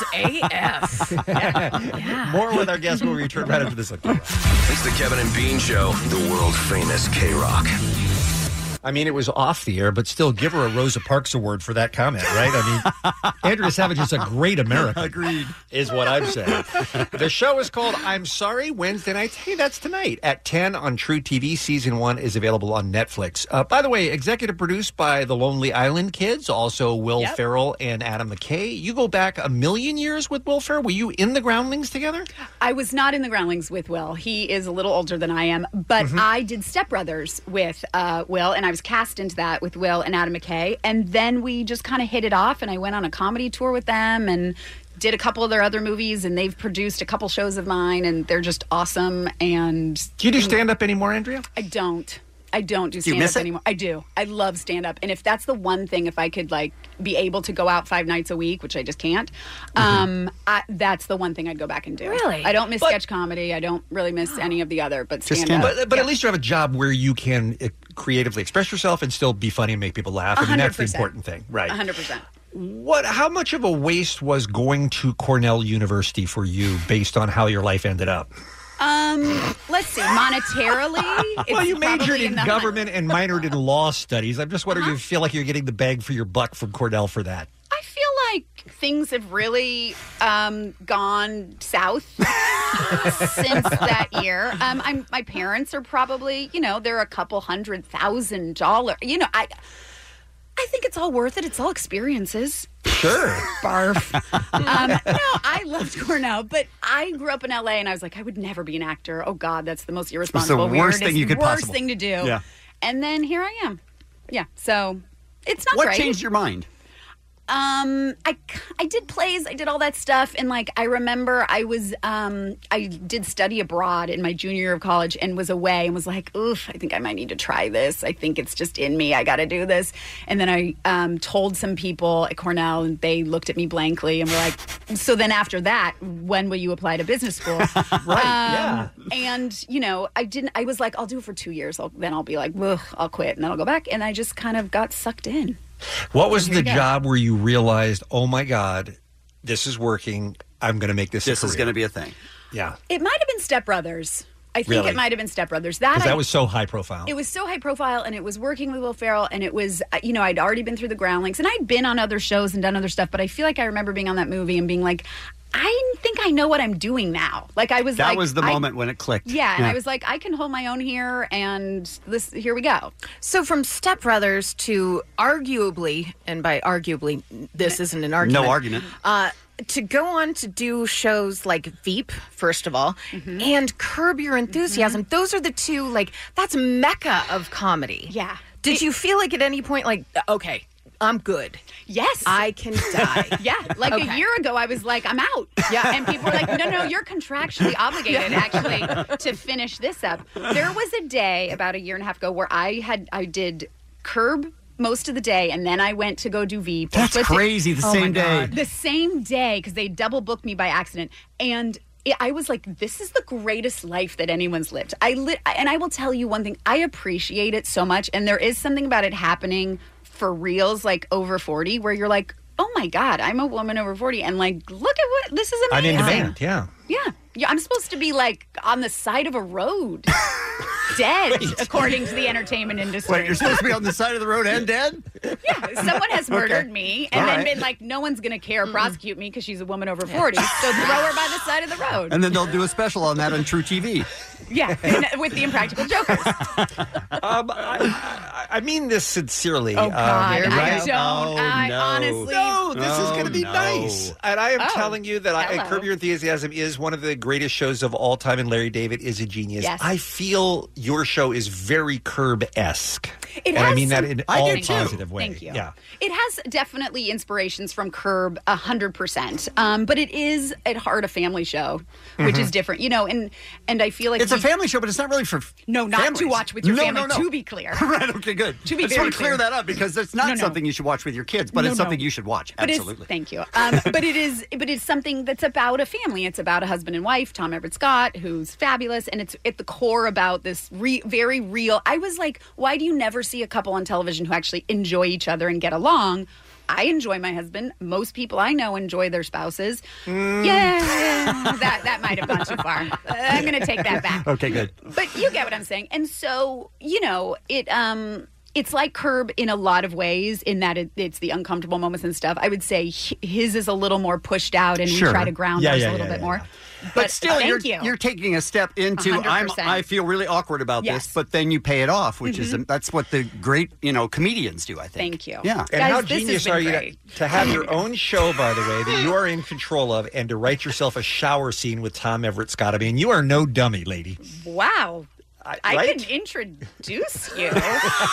AF. More with our guests when we return right after this. It's the Kevin and Bean Show, the world famous K-Rock. I mean, it was off the air, but still give her a Rosa Parks Award for that comment, right? I mean, Andrea Savage is a great American. Agreed. Is what I'm saying. The show is called I'm Sorry, Wednesday nights. Hey, that's tonight at 10 on True TV. Season 1 is available on Netflix. By the way, executive produced by the Lonely Island Kids, also Will Ferrell and Adam McKay. You go back a million years with Will Ferrell. Were you in the Groundlings together? I was not in the Groundlings with Will. He is a little older than I am, but I did Step Brothers with Will, and I was cast into that with Will and Adam McKay, and then we just kind of hit it off, and I went on a comedy tour with them and did a couple of their other movies, and they've produced a couple shows of mine, and they're just awesome. And do you do stand-up anymore, Andrea? I don't do Do you miss stand-up it? anymore. I do. I love stand-up, and if that's the one thing, if I could like be able to go out 5 nights a week, which I just can't, that's the one thing I'd go back and do. Really? I don't miss sketch comedy. I don't really miss any of the other, but Just stand-up. But at least you have a job where you can creatively express yourself and still be funny and make people laugh. I mean, that's the 100%. important thing, right? 100%. How much of a waste was going to Cornell University for you based on how your life ended up? Let's see. Monetarily, Well, it's you majored probably in the- government and minored in law studies. I'm just wondering if you feel like you're getting the bang for your buck from Cornell for that. I feel like things have really gone south since that year. My parents are probably, they're a couple $100,000. I think it's all worth it. It's all experiences. Sure. Barf. No, I loved Cornell, but I grew up in LA, and I was like, I would never be an actor. Oh God, that's the most irresponsible, worst thing you could worst possible- thing to do. Yeah. And then here I am. Yeah. So it's not What great. changed your mind? I did plays, I did all that stuff, and like I remember I was I did study abroad in my junior year of college and was away and was like, oof, I think I might need to try this. I think it's just in me. I got to do this. And then I told some people at Cornell, and they looked at me blankly and were like, so then after that, when will you apply to business school? Yeah. And I was like, I'll do it for 2 years. Then I'll be like, ugh, I'll quit, and then I'll go back. And I just kind of got sucked in. What was Here the you go. job where you realized, oh my God, this is working. I'm going to make this. This a is career. going to be a thing. Yeah, It might have been Step Brothers. I think Really? it might have been Step Brothers. because I- that was so high profile. It was so high profile, and it was working with Will Ferrell, and it was, I'd already been through the Groundlings, and I'd been on other shows and done other stuff, but I feel like I remember being on that movie and being like, I think I know what I'm doing now. Like, I was That like... was the moment when it clicked. Yeah, and I was like, I can hold my own here, and here we go. So from Step Brothers to arguably, and by arguably, this isn't an argument. No argument. To go on to do shows like Veep, first of all, and Curb Your Enthusiasm. Those are the two, that's mecca of comedy. Yeah. Did you feel like at any point, okay, I'm good. Yes. I can die. Yeah, like Okay. a year ago, I was like, I'm out. Yeah, and people were like, no, you're contractually obligated, actually, to finish this up. There was a day about a year and a half ago where I did Curb most of the day, and then I went to go do Veep. That's crazy, the same day. The same day, because they double booked me by accident. And I was like, this is the greatest life that anyone's lived. And I will tell you one thing, I appreciate it so much, and there is something about it happening for reals, like over 40, where you're like, oh my God, I'm a woman over 40, and like, look at what, this is I'm amazing. in demand. Yeah. Yeah, I'm supposed to be like on the side of a road, dead, according to the entertainment industry. Wait, you're supposed to be on the side of the road and dead? Yeah, someone has murdered me and All then right. been like, no one's going to care, prosecute me because she's a woman over 40, so throw her by the side of the road. And then they'll do a special on that on True TV. Yeah, with the Impractical Jokers. I mean this sincerely. Oh, God, right? I don't. Honestly. No, this is going to be nice. And I am telling you that hello. Curb Your Enthusiasm is one of the greatest shows of all time, and Larry David is a genius. Yes. I feel your show is very Curb-esque. It And I has mean that some- in I all do too. positive way. Thank you. Yeah. It has definitely inspirations from Curb 100%. But it is at heart a family show, which is different, and I feel like It's a family show, but it's not really for not families. to watch with your No, family. no. To be clear, Right, okay, good. To be I just very want to clear clear. that up because it's not No. something you should watch with your kids, but it's something you should watch. But Absolutely. Thank you. But it's something that's about a family. It's about a husband and wife, Tom Everett Scott, who's fabulous, and it's at the core about this very real. I was like, why do you never see a couple on television who actually enjoy each other and get along? I enjoy my husband. Most people I know enjoy their spouses. Yeah, that might have gone too far. I'm going to take that back. Okay, good. But you get what I'm saying. And so, it's like Curb in a lot of ways in that it's the uncomfortable moments and stuff. I would say his is a little more pushed out and we try to ground ours a little bit more. But still, thank you're taking a step into 100%. I feel really awkward about Yes. this, but then you pay it off, which is that's what the great comedians do. I think. Thank you. Yeah. And Guys, how this has genius been are you great. to have your own show, by the way, that you are in control of, and to write yourself a shower scene with Tom Everett Scott? I mean, you are no dummy, lady. Wow. I right? can introduce you. And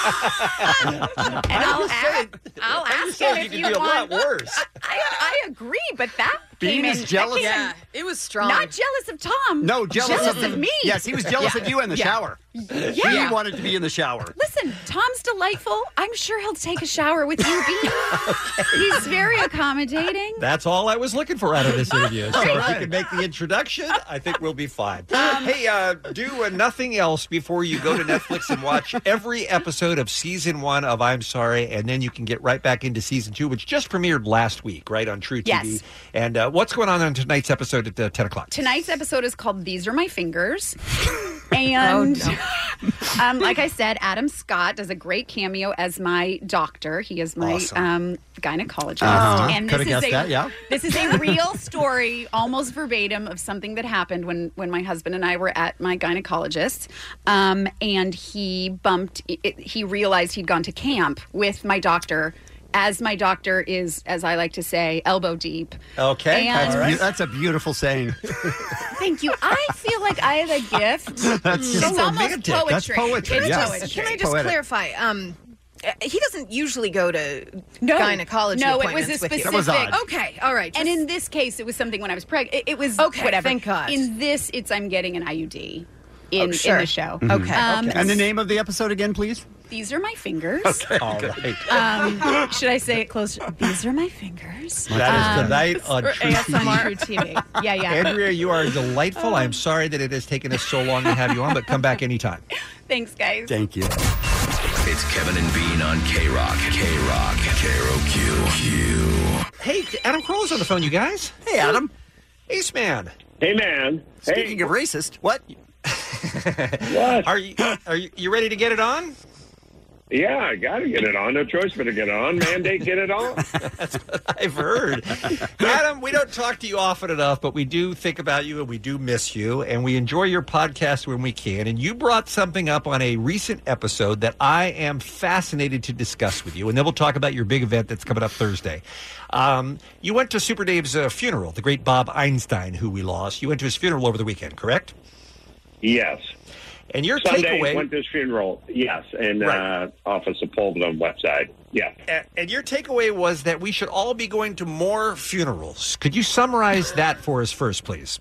I'll ask him you if could you do a lot want. worse. I agree, but that Bean came is in. jealous. That came in- it was strong. Not jealous of Tom. No, jealous of me. Yes, he was jealous of you in the shower. Yeah. He wanted to be in the shower. Listen, Tom's delightful. I'm sure he'll take a shower with you, Bean. He's very accommodating. That's all I was looking for out of this interview. So if you can make the introduction, I think we'll be fine. Hey, do nothing else before you go to Netflix and watch every episode of Season 1 of I'm Sorry, and then you can get right back into Season 2, which just premiered last week, right, on True TV. Yes. And what's going on tonight's episode at 10 o'clock? Tonight's episode is called These Are My Fingers. And like I said, Adam Scott does a great cameo as my doctor. He is my gynecologist. And Could have guessed that, yeah. This is a real story, almost verbatim, of something that happened when my husband and I were at my gynecologist. And he realized he'd gone to camp with my doctor, as my doctor is, as I like to say, elbow deep. Okay, And- that's a beautiful saying. Thank you. I feel like I have a gift. That's It's so almost romantic. poetry. That's poetry, It's yes. poetry. Can I just Poetic. clarify? He doesn't usually go to No. gynecology No, it appointments was a with you. specific. That was odd. Okay, all right. And in this case, it was something when I was pregnant. It was Okay, whatever. thank God. In this, it's I'm getting an IUD in sure. the show. Mhm. Okay. And the name of the episode again, please? These are my fingers. Okay, All good. right. Should I say it closer? These are my fingers. That is tonight on or True ASMR. TV. True TV. Yeah, yeah. Andrea, you are delightful. I'm sorry that it has taken us so long to have you on, but come back anytime. Thanks, guys. Thank you. It's Kevin and Bean on K-Rock. K-Rock. K-R-O-Q. Hey, Adam Carolla's on the phone, you guys. Hey, Adam. Ace Man. Hey, man. Speaking of racist, what? What? Are you ready to get it on? Yeah, I got to get it on. No choice but to get it on. Mandate, get it on. That's what I've heard. Adam, we don't talk to you often enough, but we do think about you and we do miss you, and we enjoy your podcast when we can. And you brought something up on a recent episode that I am fascinated to discuss with you, and then we'll talk about your big event that's coming up Thursday. You went to Super Dave's funeral, the great Bob Einstein, who we lost. You went to his funeral over the weekend, correct? Yes. And your Sunday takeaway... went to his funeral. Yes, and Right. off of Sepulveda West Side. Yeah. And your takeaway was that we should all be going to more funerals. Could you summarize that for us first, please?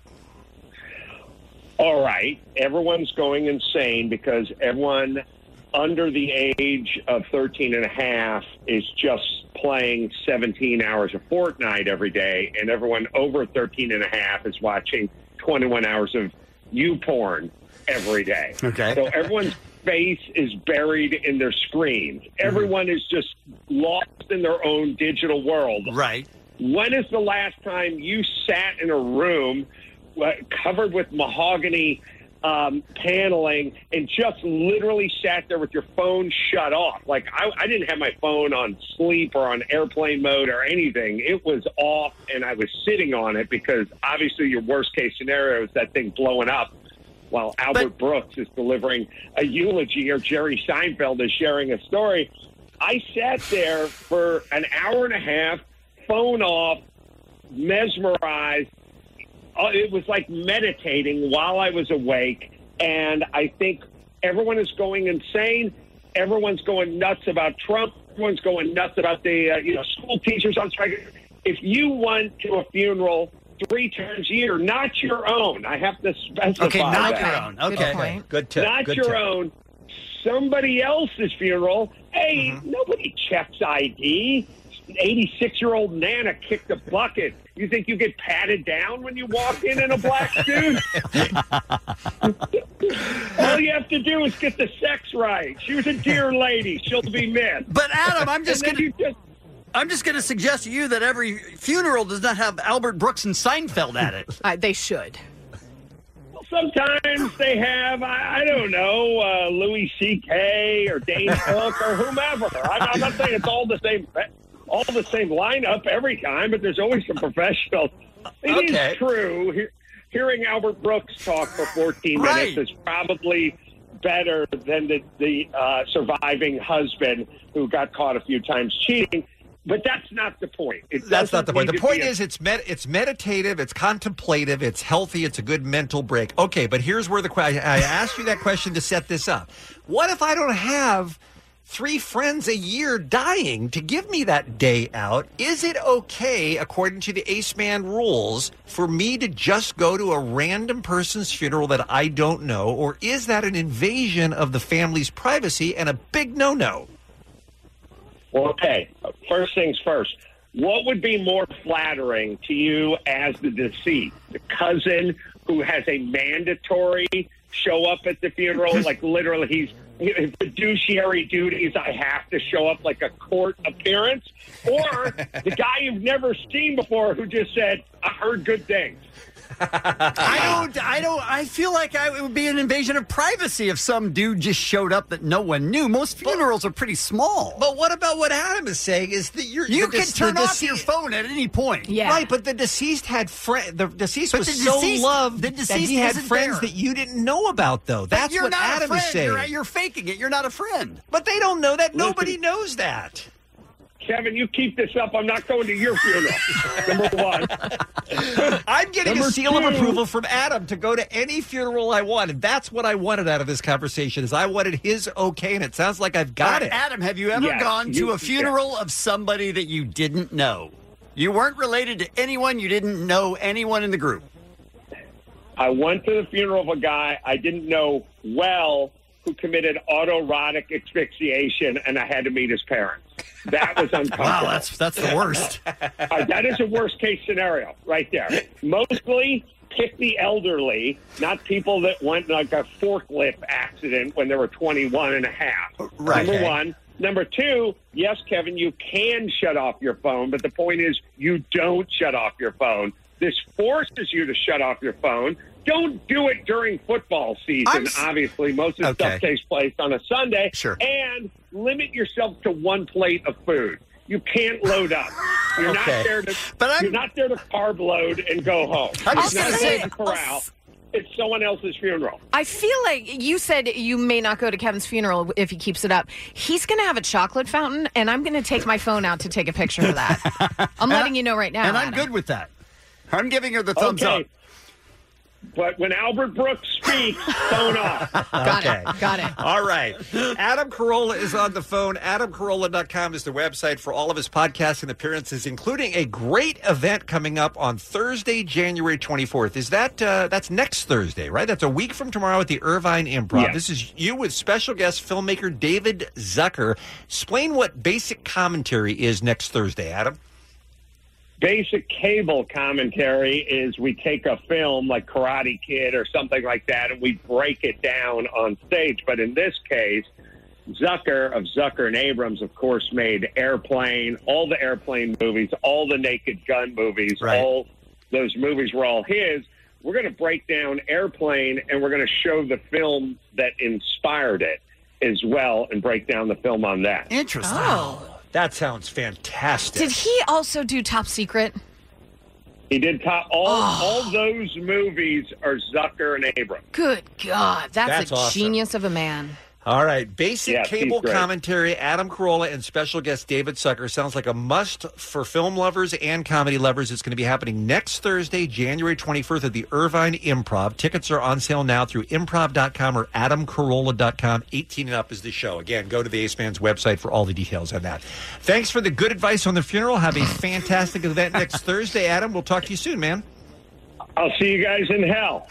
All right. Everyone's going insane because everyone under the age of 13 and a half is just playing 17 hours of Fortnite every day, and everyone over 13 and a half is watching 21 hours of YouPorn every day. Okay. So everyone's face is buried in their screens. Everyone is just lost in their own digital world. Right. When is the last time you sat in a room covered with mahogany paneling and just literally sat there with your phone shut off? Like, I didn't have my phone on sleep or on airplane mode or anything. It was off, and I was sitting on it because obviously your worst case scenario is that thing blowing up while Albert Brooks is delivering a eulogy or Jerry Seinfeld is sharing a story. I sat there for an hour and a half, phone off, mesmerized. It was like meditating while I was awake, and I think everyone is going insane. Everyone's going nuts about Trump. Everyone's going nuts about the school teachers on strike. If you went to a funeral 3 times a year, not your own, I have to specify. Okay, not that. your own. Okay, good tip. Not good your tip. own. Somebody else's funeral. Hey, nobody checks ID. 86-year-old Nana kicked a bucket. You think you get patted down when you walk in a black suit? All you have to do is get the sex right. She was a dear lady. She'll be missed. But Adam, I'm just going to suggest to you that every funeral does not have Albert Brooks and Seinfeld at it. They should. Sometimes they have, I don't know, Louis C.K. or Dane Cook or whomever. I'm not saying it's all the same lineup every time, but there's always some professionals. It is true. Hearing Albert Brooks talk for 14 minutes is probably better than the surviving husband who got caught a few times cheating. But that's not the point. That's not the point. The point is it's meditative, it's contemplative, it's healthy, it's a good mental break. Okay, but here's where I asked you that question to set this up. What if I don't have 3 friends a year dying to give me that day out? Is it okay, according to the Ace Man rules, for me to just go to a random person's funeral that I don't know, or is that an invasion of the family's privacy and a big no-no? Well, okay, first things first. What would be more flattering to you as the deceased? The cousin who has a mandatory show up at the funeral, like literally he's fiduciary duties, I have to show up like a court appearance, or the guy you've never seen before who just said, I heard good things. I feel like it would be an invasion of privacy if some dude just showed up that no one knew. Most funerals are pretty small. But what about what Adam is saying is that you can turn off your phone at any point. Yeah. Right, but the deceased had friends. The deceased was so loved that he had friends that you didn't know about, though. That's what Adam is saying. You're faking it. You're not a friend. But they don't know that. Nobody knows that. Kevin, you keep this up, I'm not going to your funeral. Number one. I'm getting Number a seal of two. approval from Adam to go to any funeral I want, and that's what I wanted out of this conversation. Is I wanted his okay, and it sounds like I've got it. Adam, have you ever gone to a funeral of somebody that you didn't know? You weren't related to anyone. You didn't know anyone in the group. I went to the funeral of a guy I didn't know well who committed autoerotic asphyxiation, and I had to meet his parents. That was uncomfortable. Wow, that's the worst. That is a worst-case scenario right there. Mostly pick the elderly, not people that went like a forklift accident when they were 21 and a half. Right. Number one. Number two, yes, Kevin, you can shut off your phone, but the point is you don't shut off your phone. This forces you to shut off your phone. Don't do it during football season. Obviously, most of the stuff takes place on a Sunday. Sure. And limit yourself to 1 plate of food. You can't load up. You're not there to. You're not there to carb load and go home. It's not a corral. It's someone else's funeral. I feel like you said you may not go to Kevin's funeral if he keeps it up. He's going to have a chocolate fountain, and I'm going to take my phone out to take a picture of that. I'm letting you know right now. And I'm good with that. I'm giving her the thumbs up. But when Albert Brooks speaks, phone off. Got it. All right. Adam Carolla is on the phone. AdamCarolla.com is the website for all of his podcasts and appearances, including a great event coming up on Thursday, January 24th. Is that that's next Thursday, right? That's a week from tomorrow at the Irvine Improv. Yes. This is you with special guest filmmaker David Zucker. Explain what Basic Commentary is next Thursday, Adam. Basic cable commentary is we take a film like Karate Kid or something like that and we break it down on stage. But in this case, Zucker of Zucker and Abrams, of course, made Airplane, all the Airplane movies, all the Naked Gun movies, all those movies were all his. We're going to break down Airplane and we're going to show the film that inspired it as well and break down the film on that. Interesting. Oh. That sounds fantastic. Did he also do Top Secret? He did top all those movies are Zucker and Abrams. Good God, that's a awesome. genius of a man. All right. Basic Yes, he's cable great. commentary, Adam Carolla and special guest David Zucker. Sounds like a must for film lovers and comedy lovers. It's going to be happening next Thursday, January 21st at the Irvine Improv. Tickets are on sale now through improv.com or adamcarolla.com. 18 and up is the show. Again, go to the Ace Man's website for all the details on that. Thanks for the good advice on the funeral. Have a fantastic event next Thursday, Adam. We'll talk to you soon, man. I'll see you guys in hell.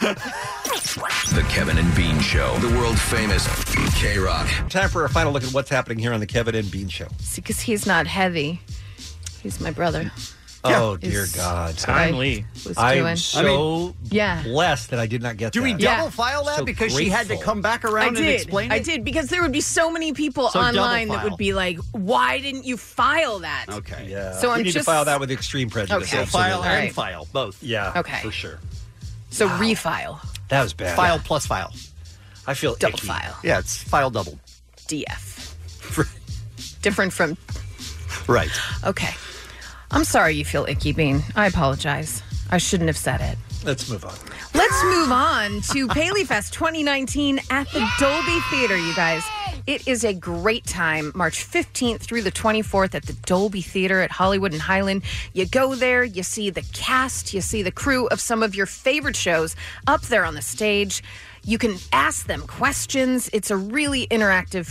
The Kevin and Bean Show, the world famous K-Rock. Time for a final look at what's happening here on the Kevin and Bean Show. See, because he's not heavy. He's my brother. Oh, dear God. Timely. I'm so Yeah. blessed that I did not get Do that. we double file that So because she had to grateful. come back around and explain it? I did, because there would be so many people So online double that file. would be like, why didn't you file that? Okay. Yeah. So we I'm need just- to file that with extreme prejudice. Okay. So file absolutely. and All right. file, both. Yeah. Okay. For sure. So refile. That was bad. File plus file. I feel Double icky. file. Yeah, it's file double. DF. Different from. Right. Okay. I'm sorry you feel icky, Bean. I apologize. I shouldn't have said it. Let's move on. Let's move on to Paley Fest 2019 at the Dolby Theater, you guys. It is a great time, March 15th through the 24th at the Dolby Theater at Hollywood and Highland. You go there, you see the cast, you see the crew of some of your favorite shows up there on the stage. You can ask them questions. It's a really interactive,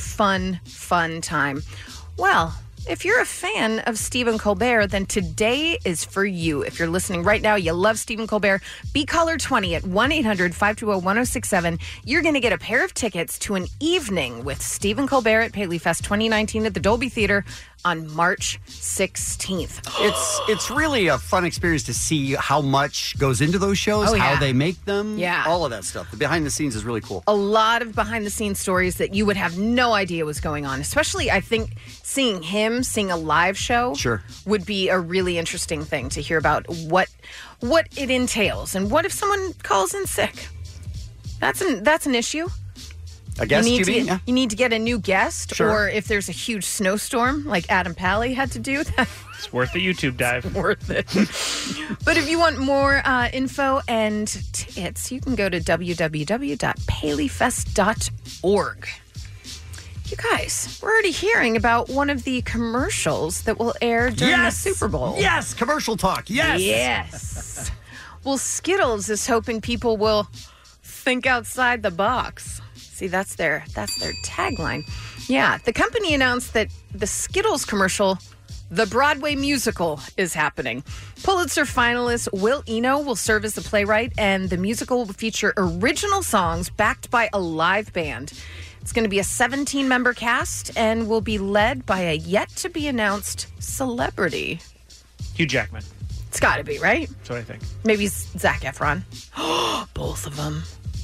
fun time. Well, if you're a fan of Stephen Colbert, then today is for you. If you're listening right now, you love Stephen Colbert, be caller 20 at 1-800-520-1067. You're going to get a pair of tickets to an evening with Stephen Colbert at Paley Fest 2019 at the Dolby Theater on March 16th. It's really a fun experience to see how much goes into those shows, Oh, yeah. how they make them, Yeah. all of that stuff. The behind the scenes is really cool. A lot of behind-the-scenes stories that you would have no idea was going on. Especially, I think, seeing a live show Sure. would be a really interesting thing to hear about what it entails. And what if someone calls in sick? That's an issue. I guess you you need, mean, to, yeah. you need to get a new guest, Sure. or if there's a huge snowstorm like Adam Pally had to do, It's worth the YouTube dive. worth it. But if you want more info and tickets, you can go to www.paleyfest.org. You guys, we're already hearing about one of the commercials that will air during the Super Bowl. Yes, commercial talk. Yes. Yes. Well, Skittles is hoping people will think outside the box. See, that's their tagline. Yeah, the company announced that the Skittles commercial, the Broadway musical, is happening. Pulitzer finalist Will Eno will serve as the playwright, and the musical will feature original songs backed by a live band. It's going to be a 17-member cast and will be led by a yet-to-be-announced celebrity. Hugh Jackman. It's got to be, right? That's what I think. Maybe Zac Efron. Both of them.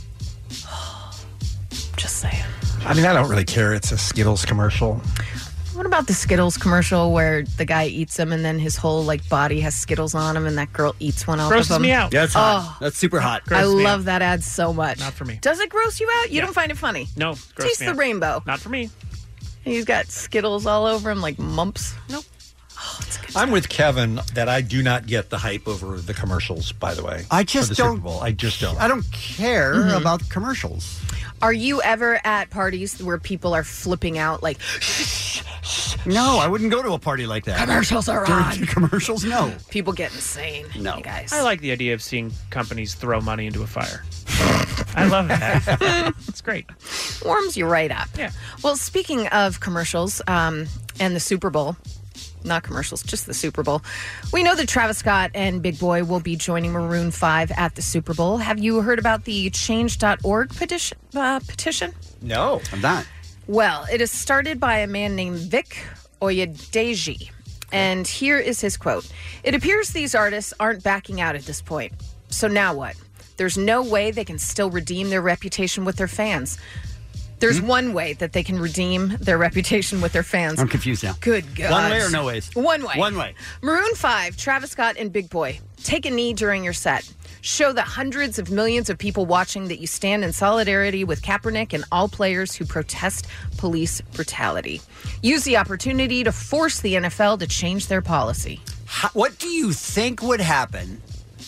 Just saying. I mean, I don't really care. It's a Skittles commercial. What about the Skittles commercial where the guy eats them and then his whole body has Skittles on him and that girl eats one off Grosses of him? me out. Yeah, that's hot. Oh. That's super hot. I Grosses me love out. that ad so much. Not for me. Does it gross you out? You don't find it funny? No. gross Taste me the out. rainbow. Not for me. And he's got Skittles all over him like mumps. Nope. I'm with Kevin that I do not get the hype over the commercials, by the way. I just for the don't- Super Bowl. I just don't. I don't care about commercials. Are you ever at parties where people are flipping out like, No, I wouldn't go to a party like that. commercials are During on? the commercials, no. People get insane. No. You guys. I like the idea of seeing companies throw money into a fire. I love that. It's great. Warms you right up. Yeah. Well, speaking of commercials and the Super Bowl, not commercials, just the Super Bowl, we know that Travis Scott and Big Boy will be joining Maroon 5 at the Super Bowl. Have you heard about the Change.org petition? No. I'm not. Well, it is started by a man named Vic Oyedeji. And here is his quote. It appears these artists aren't backing out at this point. So now what? There's no way they can still redeem their reputation with their fans. There's one way that they can redeem their reputation with their fans. I'm confused now. Good God. One way or no ways? One way. One way. Maroon 5, Travis Scott and Big Boy. Take a knee during your set. Show the hundreds of millions of people watching that you stand in solidarity with Kaepernick and all players who protest police brutality. Use the opportunity to force the NFL to change their policy. What do you think would happen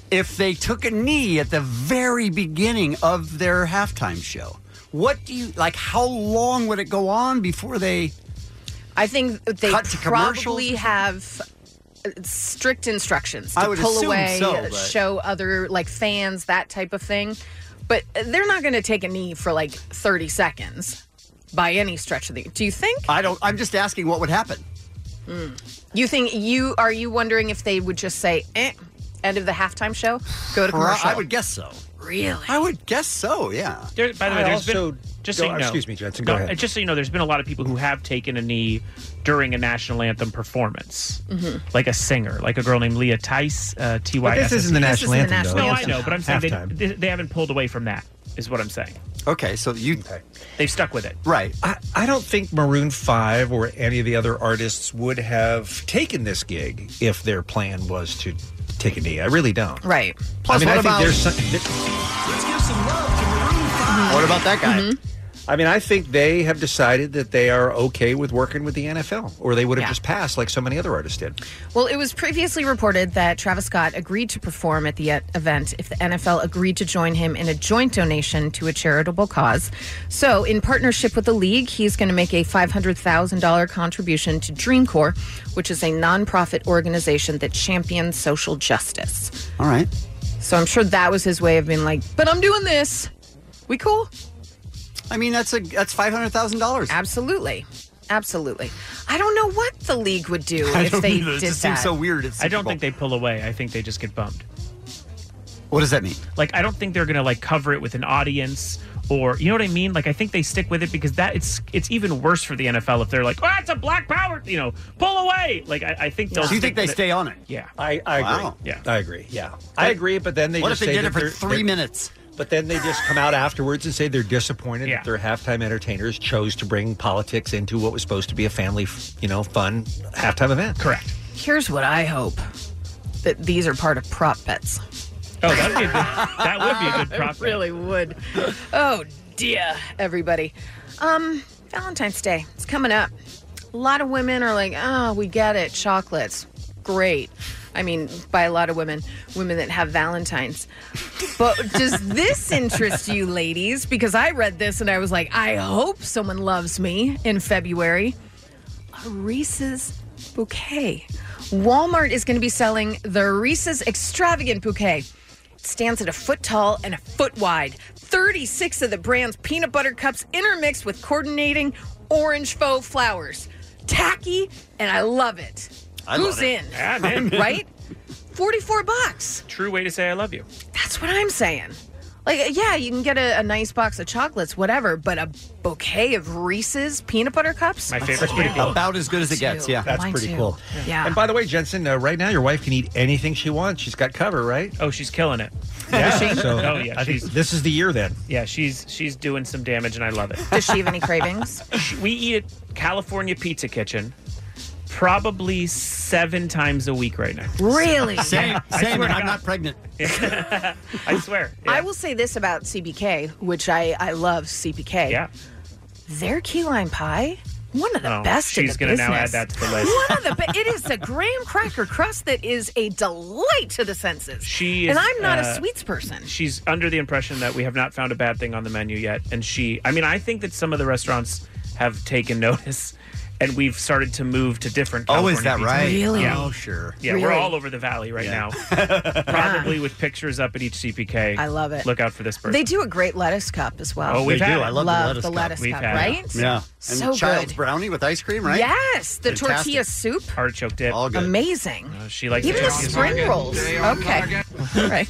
if they took a knee at the very beginning of their halftime show? What do you like? How long would it go on before they? I think they cut to commercials? probably have strict instructions to I would pull assume away, so, but- show other like fans, that type of thing. But they're not going to take a knee for like 30 seconds by any stretch of the. Do you think? I don't. I'm just asking what would happen. You think are you wondering if they would just say, end of the halftime show, go to commercial? I would guess so. Really? I would guess so. Yeah. By the way, there's been just so you know. Excuse me, Jensen. Go ahead. Just so you know, there's been a lot of people who have taken a knee during a national anthem performance, like a singer, like a girl named Leah Tice, T-Y-S-S. But this isn't the national anthem, though. No, I know, but I'm saying Halftime. they haven't pulled away from that, is what I'm saying. Okay, so they've stuck with it. Right. I don't think Maroon 5 or any of the other artists would have taken this gig if their plan was to take a knee. I really don't. Right. I mean, I think there's some. Let's give some love to Maroon 5. What about that guy? I mean, I think they have decided that they are okay with working with the NFL, or they would have Yeah. just passed like so many other artists did. Well, it was previously reported that Travis Scott agreed to perform at the event if the NFL agreed to join him in a joint donation to a charitable cause. So, in partnership with the league, he's going to make a $500,000 contribution to Dream Corps, which is a nonprofit organization that champions social justice. All right. So, I'm sure that was his way of being like, but I'm doing this. We cool? I mean, that's $500,000. Absolutely. Absolutely. I don't know what the league would do I if don't they either. It did just that. seems so weird. It's I don't think they pull away. I think they just get bumped. What does that mean? Like, I don't think they're going to like cover it with an audience, or you know what I mean. Like, I think they stick with it because it's even worse for the NFL if they're like, oh, it's a Black Power, pull away. Like, I think they'll. So you stick think they with stay on it? Yeah, I Wow. agree. Yeah, I agree. Yeah, I agree. But then they What just if they say did it that for they're- 3 minutes? But then they just come out afterwards and say they're disappointed Yeah. that their halftime entertainers chose to bring politics into what was supposed to be a family, fun halftime event. Correct. Here's what I hope, that these are part of prop bets. Oh, that would be a good prop. It really would. Oh, dear, everybody. Valentine's Day, it's coming up. A lot of women are like, oh, we get it, chocolates. Great. I mean, by a lot of women that have Valentines. But does this interest you, ladies? Because I read this and I was like, I hope someone loves me in February. A Reese's bouquet. Walmart is going to be selling the Reese's Extravagant Bouquet. It stands at a foot tall and a foot wide. 36 of the brand's peanut butter cups intermixed with coordinating orange faux flowers. Tacky, and I love it. Who's in? Yeah, man. Right? $44. True way to say I love you. That's what I'm saying. Like, yeah, you can get a nice box of chocolates, whatever, but a bouquet of Reese's peanut butter cups? My That's favorite pretty cool. About as good as it gets, yeah. That's Mine pretty too. cool. Yeah. And by the way, Jensen, right now your wife can eat anything she wants. She's got cover, right? Oh, she's killing it. Yeah. So Oh, yeah, I think she's- this is the year then. Yeah, she's doing some damage, and I love it. Does she have any cravings? We eat at California Pizza Kitchen probably 7 times a week right now. Really? Same, I and swear to I'm God. not pregnant. I swear. I will say this about CPK, which I love CPK. Yeah. Their key lime pie, one of the Oh, best in she's the gonna now business. add that to the list. One of the best. It is a graham cracker crust that is a delight to the senses. She is, and I'm not a sweets person. She's under the impression that we have not found a bad thing on the menu yet. And I think that some of the restaurants have taken notice, and we've started to move to different Oh, California is that pizza. right? Really? Yeah. Oh, sure. Yeah, Really? we're all over the valley right now. Probably with pictures up at each CPK. I love it. Look out for this person. They do a great lettuce cup as well. Oh, we've They had do. it. I love the lettuce cup. We've cup, had it. right? Yeah. And So child's good. brownie with ice cream, right? Yes, the Fantastic. tortilla soup. Artichoke dip. All good. Amazing. She likes Even the tortilla soup. spring rolls. Okay. All right.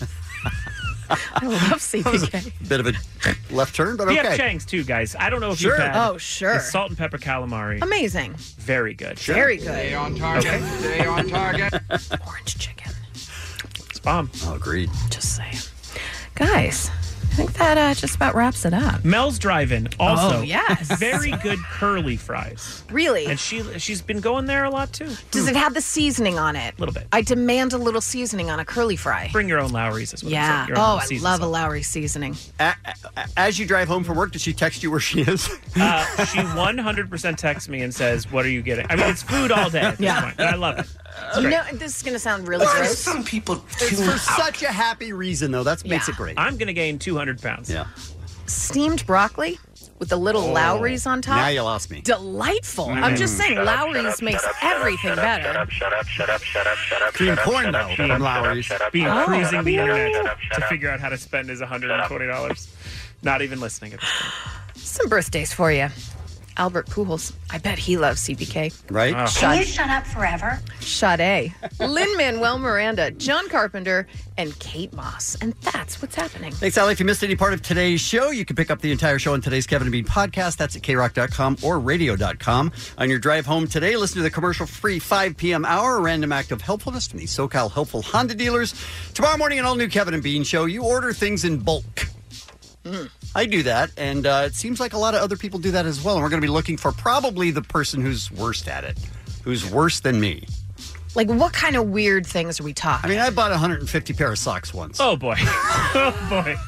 I love CPK. Bit of a left turn, but We okay. have Chang's too, guys. I don't know if Sure. you've had Oh, sure. the salt and pepper calamari. Amazing. Very good. Very good. Stay on target. Stay on target. Orange chicken. It's bomb. Oh, agreed. Just saying. Guys, I think that just about wraps it up. Mel's Drive-In also. Oh, yes. Very good curly fries. Really? And she's been going there a lot too. Does it have the seasoning on it? A little bit. I demand a little seasoning on a curly fry. Bring your own Lowry's. Is what I'm Yeah. saying. Your Oh, own I seasoned love a salt. Lowry seasoning. As you drive home from work, did she text you where she is? She 100% texts me and says, "What are you getting?" I mean, it's food all day at this Yeah. point, but I love it. You know, this is going to sound really Why are gross. some people It's for such a happy reason, though. That makes it great. I'm going to gain 200 pounds. Yeah. Steamed broccoli with the little Lowry's on top. Now you lost me. Delightful. I'm just saying, Lowry's makes everything better. Cream corn, though, from Lowry's. Being Oh. cruising the internet to figure out how to spend his $120. Not even listening at this point. Some birthdays for you. Albert Pujols. I bet he loves CPK. Right? Can you shut up forever? Sade. Lin-Manuel Miranda, John Carpenter, and Kate Moss. And that's what's happening. Thanks, Allie. If you missed any part of today's show, you can pick up the entire show on today's Kevin and Bean podcast. That's at krock.com or radio.com. On your drive home today, listen to the commercial-free 5 p.m. hour, a random act of helpfulness from the SoCal Helpful Honda dealers. Tomorrow morning, an all-new Kevin and Bean show. You order things in bulk. I do that, and it seems like a lot of other people do that as well. And we're going to be looking for probably the person who's worst at it, who's worse than me. Like, what kind of weird things are we talking? I mean, I bought 150 pair of socks once. Oh, boy. Oh, boy.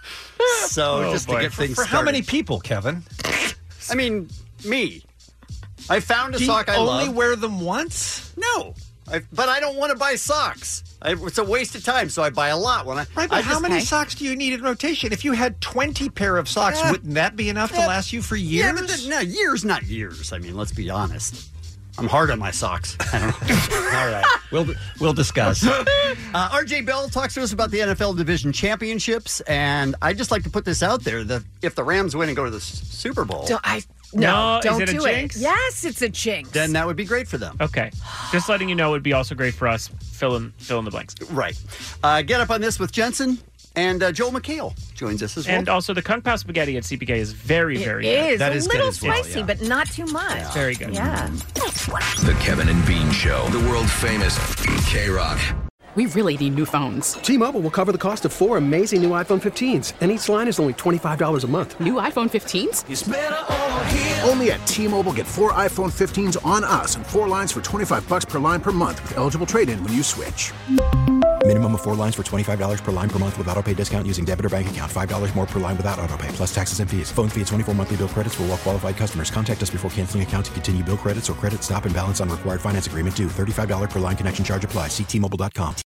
So just to get things For how many people, Kevin? I mean, me. I found a Do you sock I love. only wear them once? No. But I don't want to buy socks. It's a waste of time, so I buy a lot. When Right, but how many socks do you need in rotation? If you had 20 pair of socks, wouldn't that be enough to last you for years? Yeah, but no, years, not years. I mean, let's be honest. I'm hard on my socks. I don't know. All right. We'll discuss. RJ Bell talks to us about the NFL Division Championships, and I'd just like to put this out there that if the Rams win and go to the Super Bowl, No, don't is it a do it. jinx? Yes, it's a jinx. then that would be great for them. Okay. Just letting you know it would be also great for us. Fill in the blanks. Right. Get up on this with Jensen, and Joel McHale joins us as well. And also the Kung Pao spaghetti at CPK is very, very It good. is a little spicy, but not too much. Very good. Yeah. The Kevin and Bean Show, the world famous K-Rock. We really need new phones. T-Mobile will cover the cost of 4 amazing new iPhone 15s, and each line is only $25 a month. New iPhone 15s? Only at T-Mobile, get 4 iPhone 15s on us and 4 lines for $25 per line per month with eligible trade-in when you switch. Minimum of 4 lines for $25 per line per month with auto pay discount using debit or bank account. $5 more per line without auto pay, plus taxes and fees. Phone fee at 24 monthly bill credits for well-qualified customers. Contact us before canceling account to continue bill credits or credit stop and balance on required finance agreement due. $35 per line connection charge applies. See T-Mobile.com.